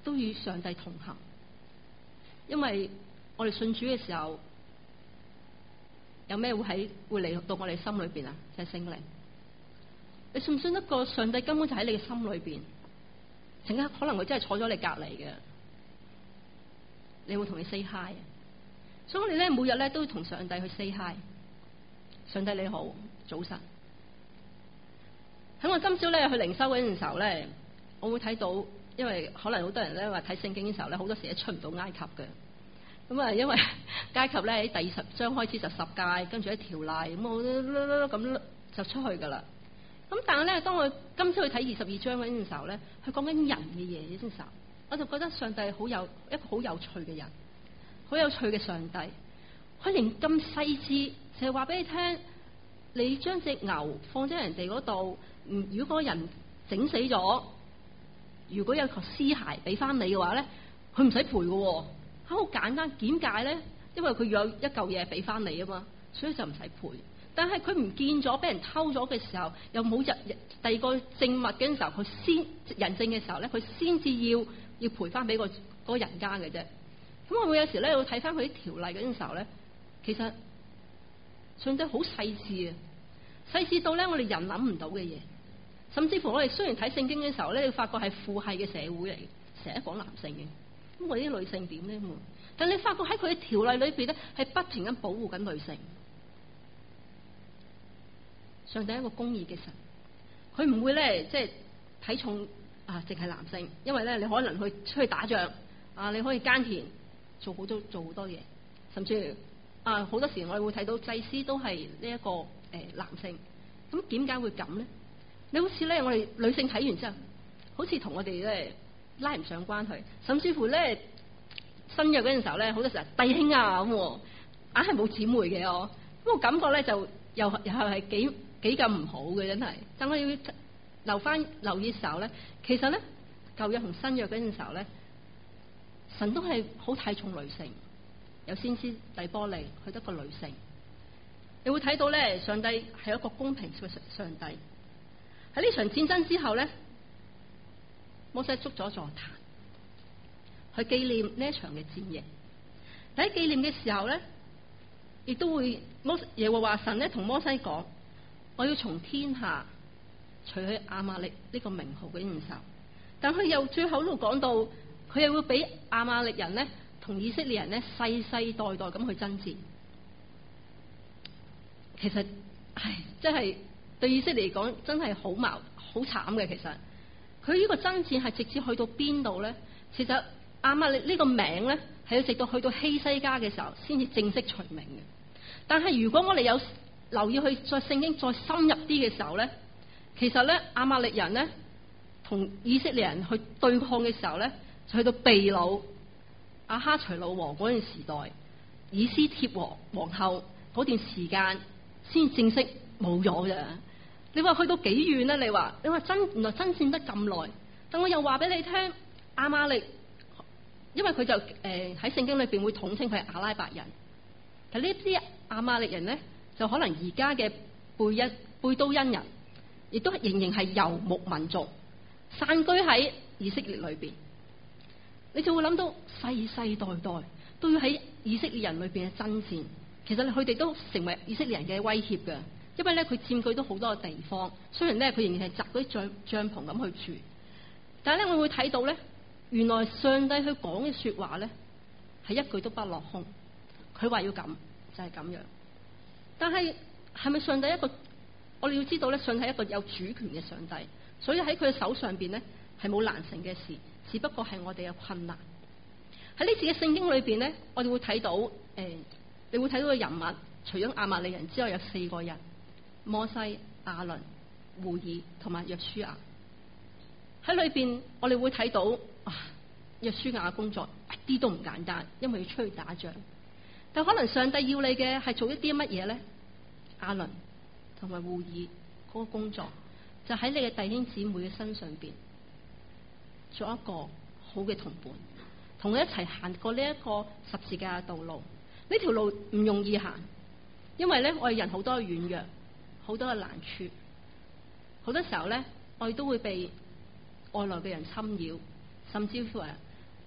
都與上帝同行，因為我哋信主嘅時候，有咩會嚟到我哋心裏邊啊？就係聖靈。你信唔信得過上帝根本就喺你嘅心裏邊？陣間可能佢真係坐咗你隔籬嘅，你會同佢 say hi。所以我哋咧每日咧都要同上帝去 say hi。上帝你好，早晨。喺我今朝咧去靈修嗰陣時候咧，我會睇到，因為可能好多人咧話睇聖經嘅時候咧，好多時都出唔到埃及嘅。咁啊，因為埃及咧喺第20章開始就10誡，跟住一條例，咁我咁就出去噶啦。咁但係咧，當我今朝去睇22章嗰陣時候咧，佢講緊人嘅嘢嘅時候，我就覺得上帝一個好有趣嘅人，好有趣嘅上帝。佢連咁細緻，就係話俾你聽，你將隻牛放喺人哋嗰度，如果嗰個人整死咗，如果有個屍骸俾翻你嘅話咧，佢唔使賠嘅。好簡單，點解咧？因為佢要有一嚿嘢俾翻你啊嘛，所以就唔使賠。但係佢唔見咗，俾人偷咗嘅時候，又冇第二個證物嘅時候，佢先人證嘅時候咧，佢先至要賠翻俾嗰個人家嘅啫。咁我會有時咧，我睇翻佢啲條例嗰陣時候咧，其實上帝好細緻啊，細緻到咧我哋人諗唔到嘅嘢。甚至乎我哋雖然睇聖經嘅時候咧，你會發覺係父系嘅社會嚟嘅，成日講男性嘅。咁我啲女性點咧？但你發覺喺佢嘅條例裏邊咧，係不停咁保護緊女性。上帝係一個公義嘅神，佢唔會咧即係睇重啊，淨係男性，因為咧你可能去出去打仗啊，你可以耕田，做好多嘢，甚至啊好多時我哋會睇到祭司都係呢一個男性。咁點解會咁咧？你好似咧我哋女性睇完之後，好似同我哋咧拉唔上關係，甚至乎咧新約嗰陣時候咧，好多時候弟兄啊咁，硬係冇姊妹嘅我，咁我感覺咧就又係幾咁唔好嘅，真係。但我要留意嘅時候咧，其實咧舊約同新約嗰陣時候咧，神都係好睇重女性。有先知底波利，佢得個女性。你會睇到咧，上帝係一個公平嘅上帝。喺呢場戰爭之後咧，摩西築咗座壇，去紀念呢一場嘅戰役。喺紀念嘅時候咧，亦都會耶和華神咧同摩西講：我要從天下除去亞瑪力呢個名號嘅時候，但佢又最後度講到，佢又會俾亞瑪力人咧同以色列人咧世世代代咁去爭戰。其實，真係對以色列嚟講，真係好慘嘅。其實，佢呢個爭戰係直接去到邊度咧？其實亞瑪力呢個名咧，係要直到去到希西家嘅時候，先至正式除名嘅。但係如果我哋有留意去再聖經再深入啲嘅時候咧，其實咧亞瑪力人咧同以色列人去對抗嘅時候咧，就去到被擄亞哈隨魯王嗰段時代，以斯帖皇后嗰段時間先正式冇咗啫。你話去到幾遠咧？你話原來爭戰得咁耐，但我又話俾你聽，亞瑪力，因為佢就喺聖經裏邊會統稱佢係阿拉伯人。但呢啲亞瑪力人咧，就可能而家嘅貝都因人，亦都仍然係游牧民族，散居喺以色列裏邊。你就會諗到世世代代都要喺以色列人裏邊嘅爭戰。其實佢哋都成為以色列人嘅威脅嘅，因為咧佢佔據到好多嘅地方。雖然咧佢仍然係紮嗰啲帳篷咁去住，但係咧我會睇到咧，原來上帝佢講嘅說話咧係一句都不落空。佢話要咁就係咁樣。但係係咪上帝一個？我哋要知道咧，上帝係一個有主權嘅上帝，所以喺佢嘅手上邊咧係冇難成嘅事，只不過係我哋嘅困難。喺呢次嘅聖經裏邊咧，我哋會睇到你會睇到嘅人物，除咗亞瑪力人之外，有4個人：摩西、亞倫、戶珥同埋約書亞。喺裏邊，我哋會睇到約書亞嘅工作一啲都唔簡單，因為要出去打仗。但可能上帝要你嘅係做一啲乜嘢咧？亞倫同埋戶珥嗰個工作，就喺你嘅弟兄姊妹嘅身上邊，做一個好嘅同伴，同佢一齊行過呢一個十字架嘅道路。呢條路唔容易行，因為咧我哋人好多嘅軟弱，好多嘅難處，好多時候咧我哋都會被外來嘅人侵擾，甚至乎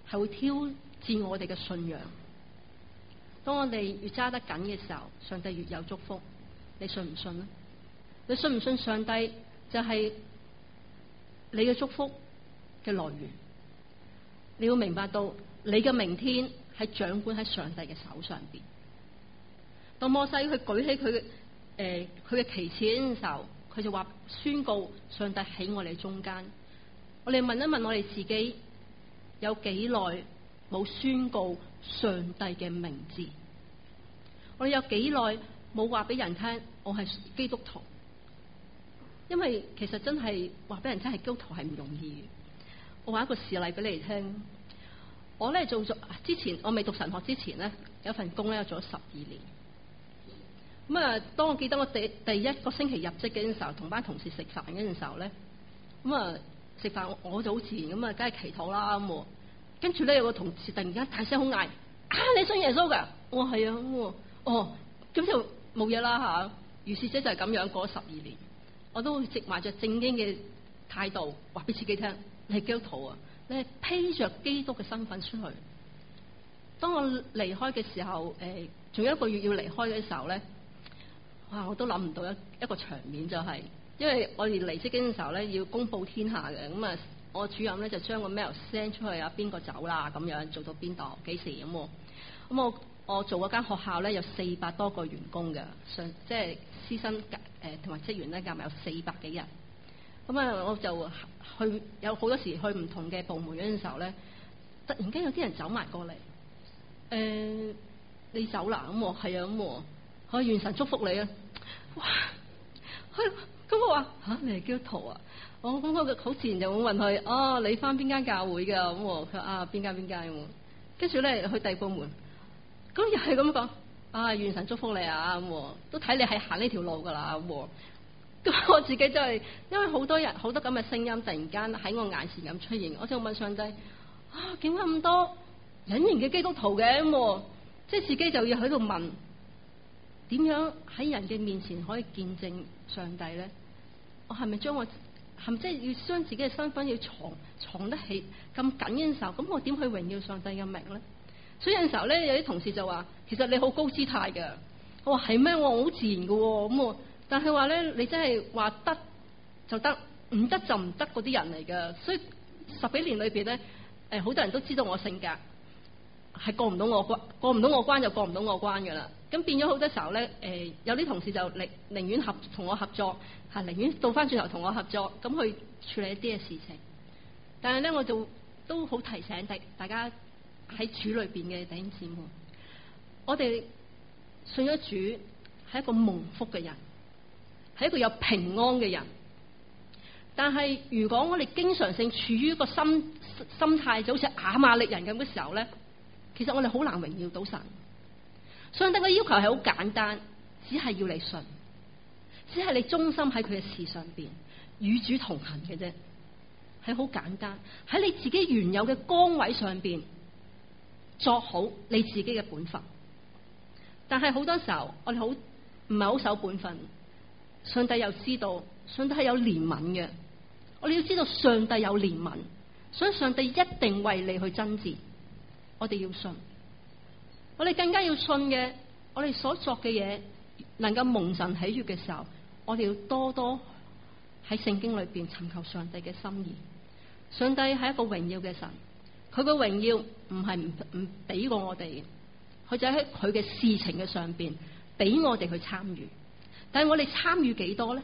係會挑戰我哋嘅信仰。當我哋越揸得緊嘅時候，上帝越有祝福。你信唔信呢？你信唔信上帝就係你嘅祝福嘅來源？你要明白到你嘅明天係掌管喺上帝嘅手上邊。當摩西佢舉起佢嘅旗幟嘅時候，佢就話宣告上帝喺我哋中間。我哋問一問我哋自己，有幾耐冇宣告上帝嘅名字？我哋有幾耐冇話俾人聽我係基督徒？因為其實真係話俾人聽係基督徒係唔容易嘅。我話一個事例俾你哋聽。我咧做咗之前，我未讀神學之前咧，有份工咧，做咗12年。咁啊，當我記得我第一個星期入職嘅時候，同班同事食飯嘅時候咧，咁啊食飯我就好自然咁啊，梗係祈禱啦咁。跟住咧有個同事突然間大聲好嗌：啊，你信耶穌㗎？我話係啊。咁哦，咁就冇嘢啦嚇。於是者就係咁樣過咗12年，我都直懷着正經嘅態度話俾自己聽：你係基督徒啊！你係披着基督嘅身份出去。當我離開嘅時候，仲有1個月要離開嘅時候咧，哇！我都諗唔到一個場面，就係因為我哋離職嘅時候咧，要公佈天下嘅。咁啊，我主任咧就將個 mail send 出去啊，邊個走啦咁樣，做到邊度幾時咁。咁我做嗰間學校咧有400多個員工嘅，即係師生同埋職員咧，加埋有400幾人。咁啊，我就去有好多時去唔同嘅部門嗰陣時候咧，突然間有啲人走埋過嚟，你走啦？咁我係啊，咁我願神祝福你啊！哇！咁我話嚇你係基督徒啊？我咁我好自然就會問佢：哦，你返邊間教會㗎？咁佢話啊邊間咁。跟住咧去第二部門，咁又係咁講：啊願神祝福你啊！咁都睇你係行呢條路㗎啦咁。咁我自己真係，因為好多人好多咁嘅聲音突然間喺我眼前咁出現，我就問上帝：啊，點解咁多隱形嘅基督徒嘅咁？即係自己就要喺度問，點樣喺人嘅面前可以見證上帝咧？我係咪將我係咪即係要將自己嘅身份要藏得起咁緊嘅時候？咁我點去榮耀上帝嘅名咧？所以有陣時候咧，有啲同事就話：其實你好高姿態嘅。我話係咩？我好自然嘅喎咁。但係話咧，你真係話得就得，唔得就唔得嗰啲人嚟㗎。所以10幾年裏邊咧，好多人都知道我性格係過唔到我關，過唔到我關就過唔到我關㗎啦。咁變咗好多時候咧，有啲同事就寧願同我合作，係寧願倒翻轉頭同我合作，咁去處理一啲嘅事情。但係咧，我就都好提醒大家喺主裏邊嘅弟兄姊妹，我哋信咗主係一個蒙福嘅人。係一個有平安嘅人，但係如果我哋經常性處於一個心態就好似亞瑪力人咁嘅時候咧，其實我哋好難榮耀到神。上帝嘅要求係好簡單，只係要你信，只係你忠心喺佢嘅事上邊與主同行嘅啫，係好簡單。喺你自己原有嘅崗位上邊作好你自己嘅本分。但係好多時候我哋唔係好守本分。上帝又知道，上帝係有憐憫嘅。我哋要知道上帝有憐憫，所以上帝一定為你去爭戰。我哋要信，我哋更加要信嘅，我哋所作嘅嘢能夠蒙神喜悅嘅時候，我哋要多多喺聖經裏邊尋求上帝嘅心意。上帝係一個榮耀嘅神，佢嘅榮耀唔係唔俾過我哋嘅，佢就喺佢嘅事情嘅上邊俾我哋去參與。但係我哋參與幾多咧？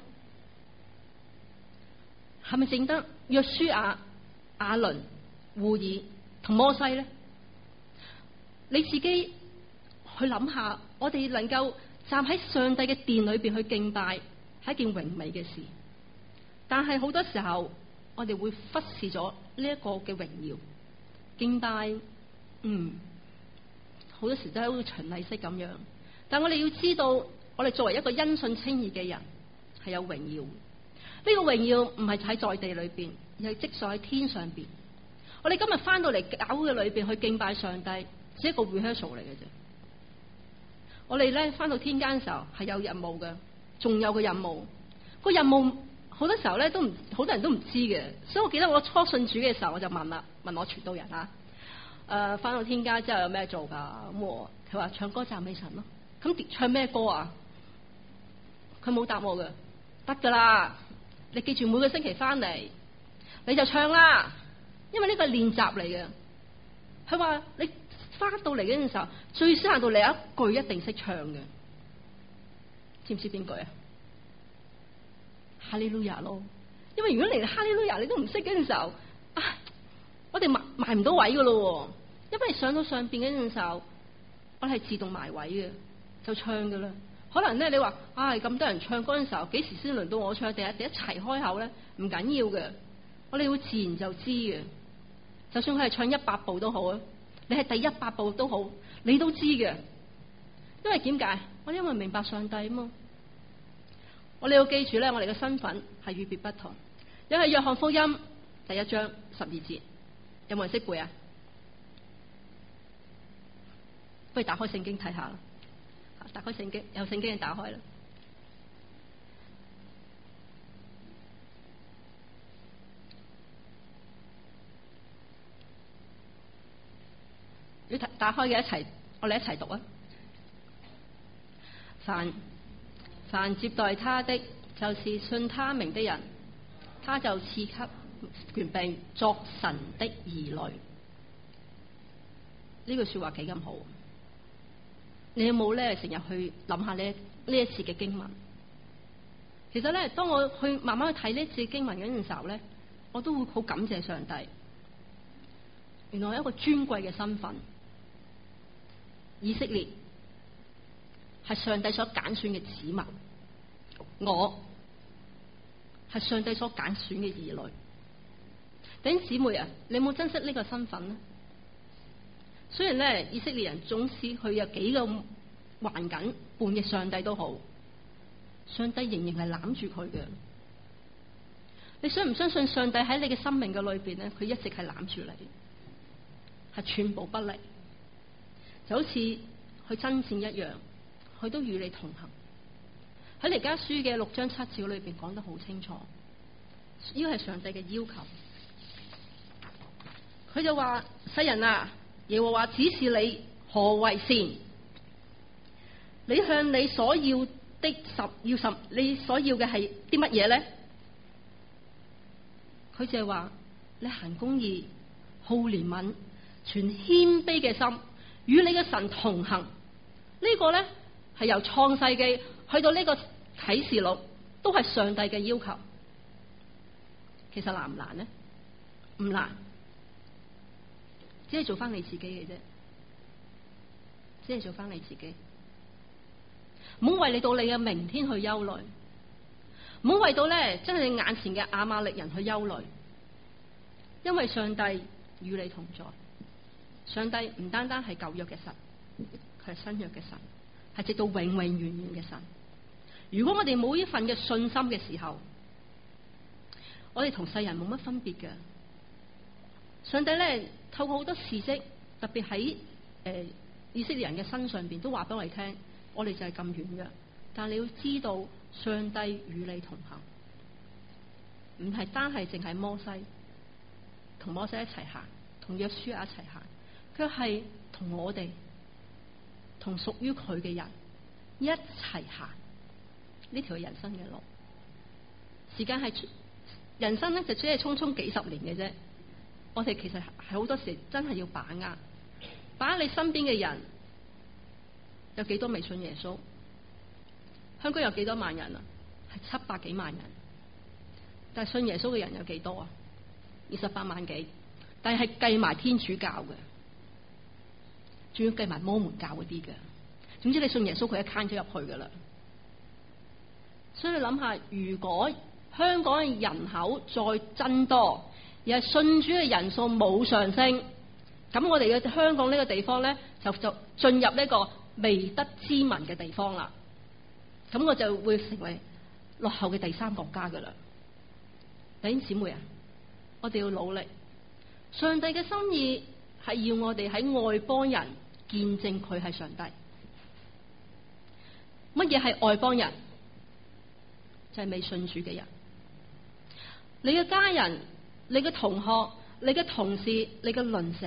係咪淨得約書亞、亞倫、戶珥同摩西咧？你自己去諗下，我哋能夠站喺上帝嘅殿裏邊去敬拜，係一件榮美嘅事。但係好多時候，我哋會忽視咗呢一個嘅榮耀敬拜。好多時都係好似循例式咁樣。但我哋要知道，我哋作為一個因信稱義嘅人，係有榮耀。呢個榮耀唔係喺地裏邊，而係積在喺天上邊。我哋今日翻到嚟教會嘅裏邊去敬拜上帝，只係一個 rehearsal 嚟嘅啫。我哋咧翻到天間嘅時候係有任務嘅，仲有個任務。個任務好多時候咧好多人都唔知嘅。所以我記得我初信主嘅時候，我就問我傳道人返到天家之後有咩做㗎？咁佢話唱歌讚美神咯。咁唱咩歌啊？佢冇答我㗎。得㗎啦，你記住每個星期翻嚟你就唱啦，因為呢個係練習嚟嘅。佢話你翻到嚟嗰陣時候，最少限到你有一句一定識唱嘅，知唔知邊句啊？哈利路亞咯。因為如果你哈利路亞你都唔識嗰陣時候，我哋埋唔到位噶咯。因為上到上邊嗰陣時候，我係自動埋位嘅，就唱噶啦。可能咧你話咁多人唱歌嗰陣時候，幾時先輪到我唱？定係一齊開口咧？唔緊要嘅，我哋會自然就知嘅。就算佢係唱100步都好啊，你係第100步都好，你都知嘅。因為點解？我因為明白上帝啊嘛。我哋要記住咧，我哋嘅身份係與別不同。因為約翰福音第1章12節，有冇人識背啊？不如打開聖經睇下啦。打開聖經，有聖經就打開啦。要打開嘅一齊，我哋一齊讀啊！凡接待他的，就是信他名的人，他就賜給權柄作神的兒女。呢句說話幾咁好？你有冇咧成日去諗下呢一次嘅經文？其實咧，當我去慢慢去睇呢一次經文嗰陣時候咧，我都會好感謝上帝。原來係一個尊貴嘅身份，以色列係上帝所揀選嘅子民，我係上帝所揀選嘅兒女。弟兄姊妹啊，你有冇珍惜呢個身份呢？雖然咧，以色列人總使佢有幾個環境叛逆上帝都好，上帝仍然係攬住佢嘅。你相唔相信上帝喺你嘅生命嘅裏邊咧？佢一直係攬住你，係寸步不離，就好似去爭戰一樣，佢都與你同行。喺彌迦書嘅6章7節裏邊講得好清楚，呢個係上帝嘅要求。佢就話：世人啊！耶和華指示你何為善，你向你所要的你所要嘅係啲乜嘢咧？佢就係話你行公義、好憐憫、存謙卑嘅心，與你嘅神同行。呢個咧係由創世記去到呢個啟示錄，都係上帝嘅要求。其實難唔難呢？唔難。只係做翻你自己嘅啫，只係做翻你自己，唔好為你到你嘅明天去憂慮，唔好為到咧真係你眼前嘅亞瑪力人去憂慮，因為上帝與你同在。上帝唔單單係舊約嘅神，佢係新約嘅神，係直到永永遠遠嘅神。如果我哋冇呢份嘅信心嘅時候，我哋同世人冇乜分別嘅。上帝咧透過好多事蹟，特別喺以色列人嘅身上邊，都話俾我哋聽，我哋就係咁軟弱。但你要知道，上帝與你同行，唔係單係淨係摩西，同摩西一齊行，同約書亞一齊行，佢係同我哋，同屬於佢嘅人一齊行呢條人生嘅路。時間係人生咧，就只係匆匆幾十年嘅啫。我哋其實係好多時真係要把握，把握你身邊嘅人有幾多未信耶穌？香港有幾多萬人啊？係700幾萬人，但係信耶穌嘅人有幾多啊？28萬幾，但係計埋天主教嘅，仲要計埋摩門教嗰啲嘅。總之你信耶穌，佢一攤咗入去噶啦。所以你諗下，如果香港嘅人口再增多，而係信主嘅人數冇上升，咁我哋嘅香港呢個地方咧，就進入呢個未得之民嘅地方啦。咁我就會成為落後嘅第3國家噶啦。弟兄姊妹啊，我哋要努力。上帝嘅心意係要我哋喺外邦人見證佢係上帝。乜嘢係外邦人？就係未信主嘅人。你嘅家人、你嘅同學、你嘅同事、你嘅鄰舍，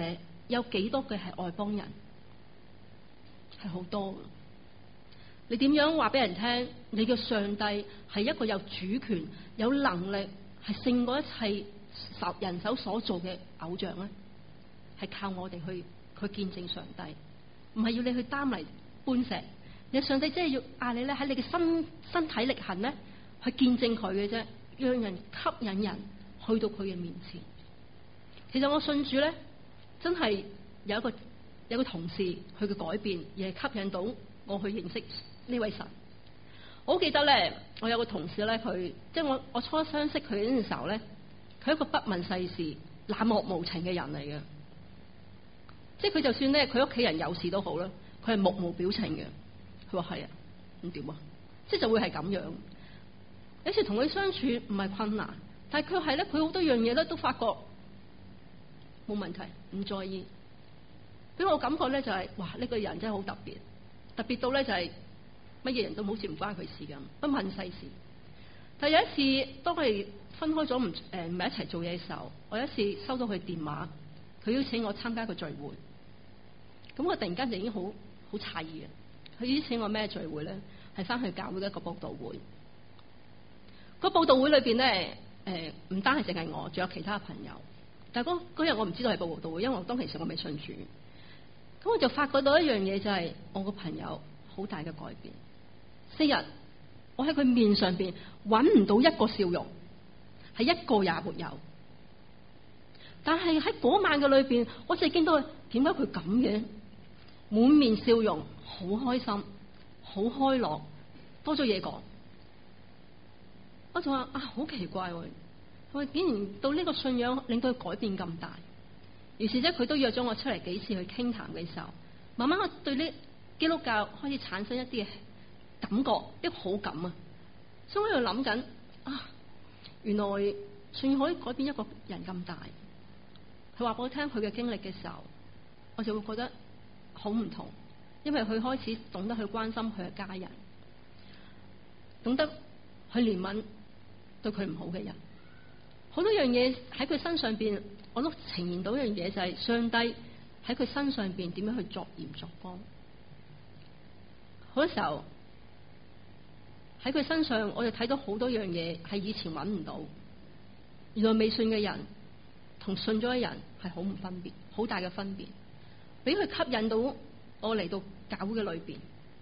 有幾多嘅係外邦人？係好多嘅。你點樣話俾人聽？你嘅上帝係一個有主權、有能力，係勝過一切人手所做嘅偶像咧？係靠我哋去見證上帝，唔係要你去擔嚟搬石。你上帝真係要嗌你咧喺你嘅身體力行咧去見證佢嘅啫，讓人吸引人去到佢嘅面前。其實我信主咧，真係有一個同事佢嘅改變，而係吸引到我去認識呢位神。我好記得咧，我有個同事咧，佢即係我初相識佢嗰陣時候咧，佢係一個不問世事、冷漠無情嘅人嚟嘅。即係佢就算咧，佢屋企人有事都好啦，佢係目無表情嘅。佢話係啊，咁點啊？即係就會係咁樣。有時同佢相處唔係困難，但係佢係咧，佢好多樣嘢咧都發覺冇問題，唔在意。俾我感覺咧就係，哇！呢個人真係好特別，特別到咧就係乜嘢人都好似唔關佢事咁，不問世事。但係有一次，當我哋分開咗唔係一齊做嘢嘅時候，我有一次收到佢電話，佢邀請我參加一個聚會。咁我突然間就已經好詫異嘅。佢邀請我咩聚會咧？係翻去教會嘅一個佈道會。個佈道會裏邊咧，唔單係淨係我，仲有其他朋友。但係嗰日我唔知道係佈道會，因為我當其時我未信主。咁我就發覺到一樣嘢，就係我個朋友好大嘅改變。4日，我喺佢面上邊揾唔到一個笑容，係一個也沒有。但係喺嗰晚嘅裏邊，我淨係見到點解佢咁嘅？滿面笑容，好開心，好開朗，多咗嘢講。我就話啊，好奇怪喎！佢竟然到呢個信仰令到佢改變咁大。於是咧，佢都約咗我出嚟幾次去傾談嘅時候，慢慢我對呢基督教開始產生一啲嘅感覺，一個好感啊！所以我喺度諗緊啊，原來信仰可以改變一個人咁大。佢話俾我聽佢嘅經歷嘅時候，我就會覺得好唔同，因為佢開始懂得去關心佢嘅家人，懂得去憐憫對佢唔好嘅人。好多樣嘢喺佢身上邊，我都呈現到一樣嘢，就係上帝喺佢身上邊點樣去作鹽作光。好多時候喺佢身上，我就睇到好多樣嘢係以前揾唔到。原來未信嘅人同信咗嘅人係好唔分別，好大嘅分別。俾佢吸引到我嚟到教會嘅裏邊，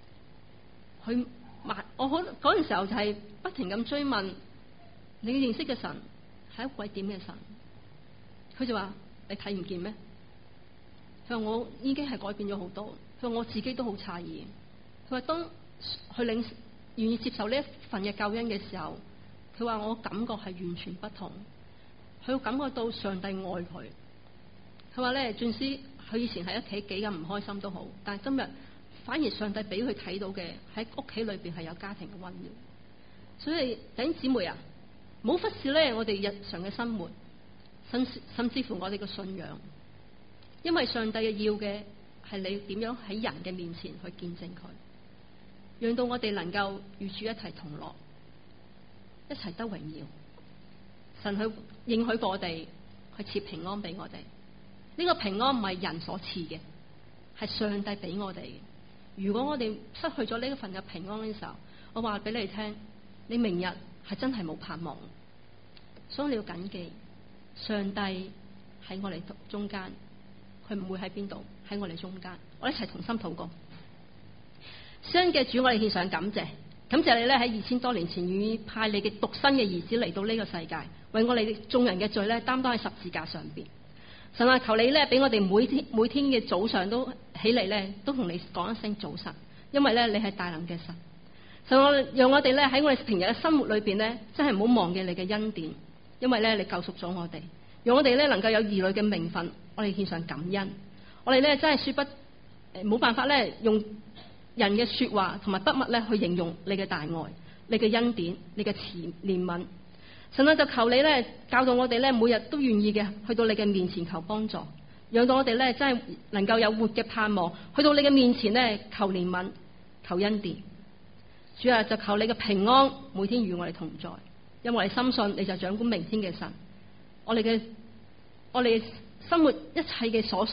我嗰陣時候就係不停咁追問你認識嘅神係一位點嘅神？佢就話你睇唔見咩？佢話我已經係改變咗好多。佢話我自己都好詫異。佢話當佢願意接受呢一份嘅救恩嘅時候，佢話我感覺係完全不同。佢感覺到上帝愛佢。佢話咧，縱使佢以前喺屋企幾咁唔開心都好，但係今日反而上帝俾佢睇到嘅喺屋企裏邊係有家庭嘅溫暖。所以弟兄姊妹啊，唔好忽視咧我哋日常嘅生活，甚至乎我哋嘅信仰，因為上帝要嘅係你點樣喺人嘅面前去見證佢，讓到我哋能夠與主一齊同樂，一齊得榮耀。神去應許過我哋去賜平安俾我哋。呢個平安唔係人所賜嘅，係上帝俾我哋嘅。如果我哋失去咗呢一份嘅平安嘅時候，我話俾你聽，你明日係真係冇盼望。所以你要謹記，上帝喺我哋中間，佢唔會喺邊度，喺我哋中間。我哋一齊同心禱告。施恩嘅主，我哋獻上感謝，感謝你咧喺2000多年前願意派你嘅獨生嘅兒子嚟到呢個世界，為我哋眾人嘅罪咧擔當喺十字架上邊。神啊，求你咧俾我哋每天嘅早上都起嚟咧，都同你講一聲早晨，因為咧你係大能嘅神。神啊，讓我哋咧喺我哋平日嘅生活裏邊咧，真係唔好忘記你嘅恩典，因為咧你救贖咗我哋，讓我哋咧能夠有兒女嘅名分，我哋獻上感恩。我哋咧真係冇辦法咧用人嘅說話同埋筆墨咧去形容你嘅大愛、你嘅恩典、你嘅憐憫。神啊，就求你咧教導我哋咧，每日都願意嘅去到你嘅面前求幫助，讓到我哋咧真係能夠有活嘅盼望，去到你嘅面前咧求憐憫、求恩典。主啊，就求你嘅平安每天與我哋同在，因為我哋深信你就掌管明天嘅神。我哋生活一切嘅所需，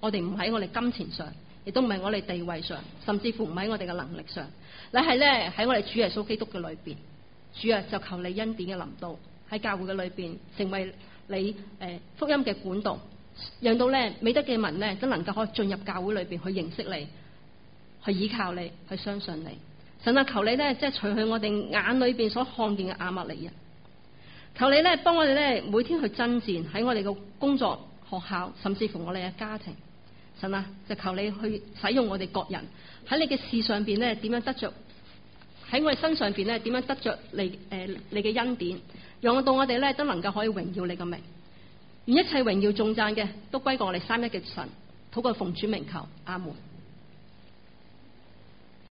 我哋唔喺我哋金錢上，亦都唔係我哋地位上，甚至乎唔喺我哋嘅能力上，你係咧喺我哋主耶穌基督嘅裏邊。主啊，就求你恩典嘅臨到喺教會嘅裏邊，成為你福音嘅管道，讓到咧美德嘅民咧都能夠可以進入教會裏邊去認識你，去依靠你，去相信你。神啊，求你咧即係除去我哋眼裏邊所看見嘅亞瑪力人，求你咧幫我哋咧每天去爭戰喺我哋嘅工作、學校，甚至乎我哋嘅家庭。神啊，就求你去使用我哋各人喺你嘅事上邊咧點樣得着，喺我哋身上邊咧點樣得着你嘅恩典，讓到我哋咧都能夠可以榮耀你嘅名。願一切榮耀頌讚嘅都歸過我哋三一嘅神，禱告奉主名求，阿門。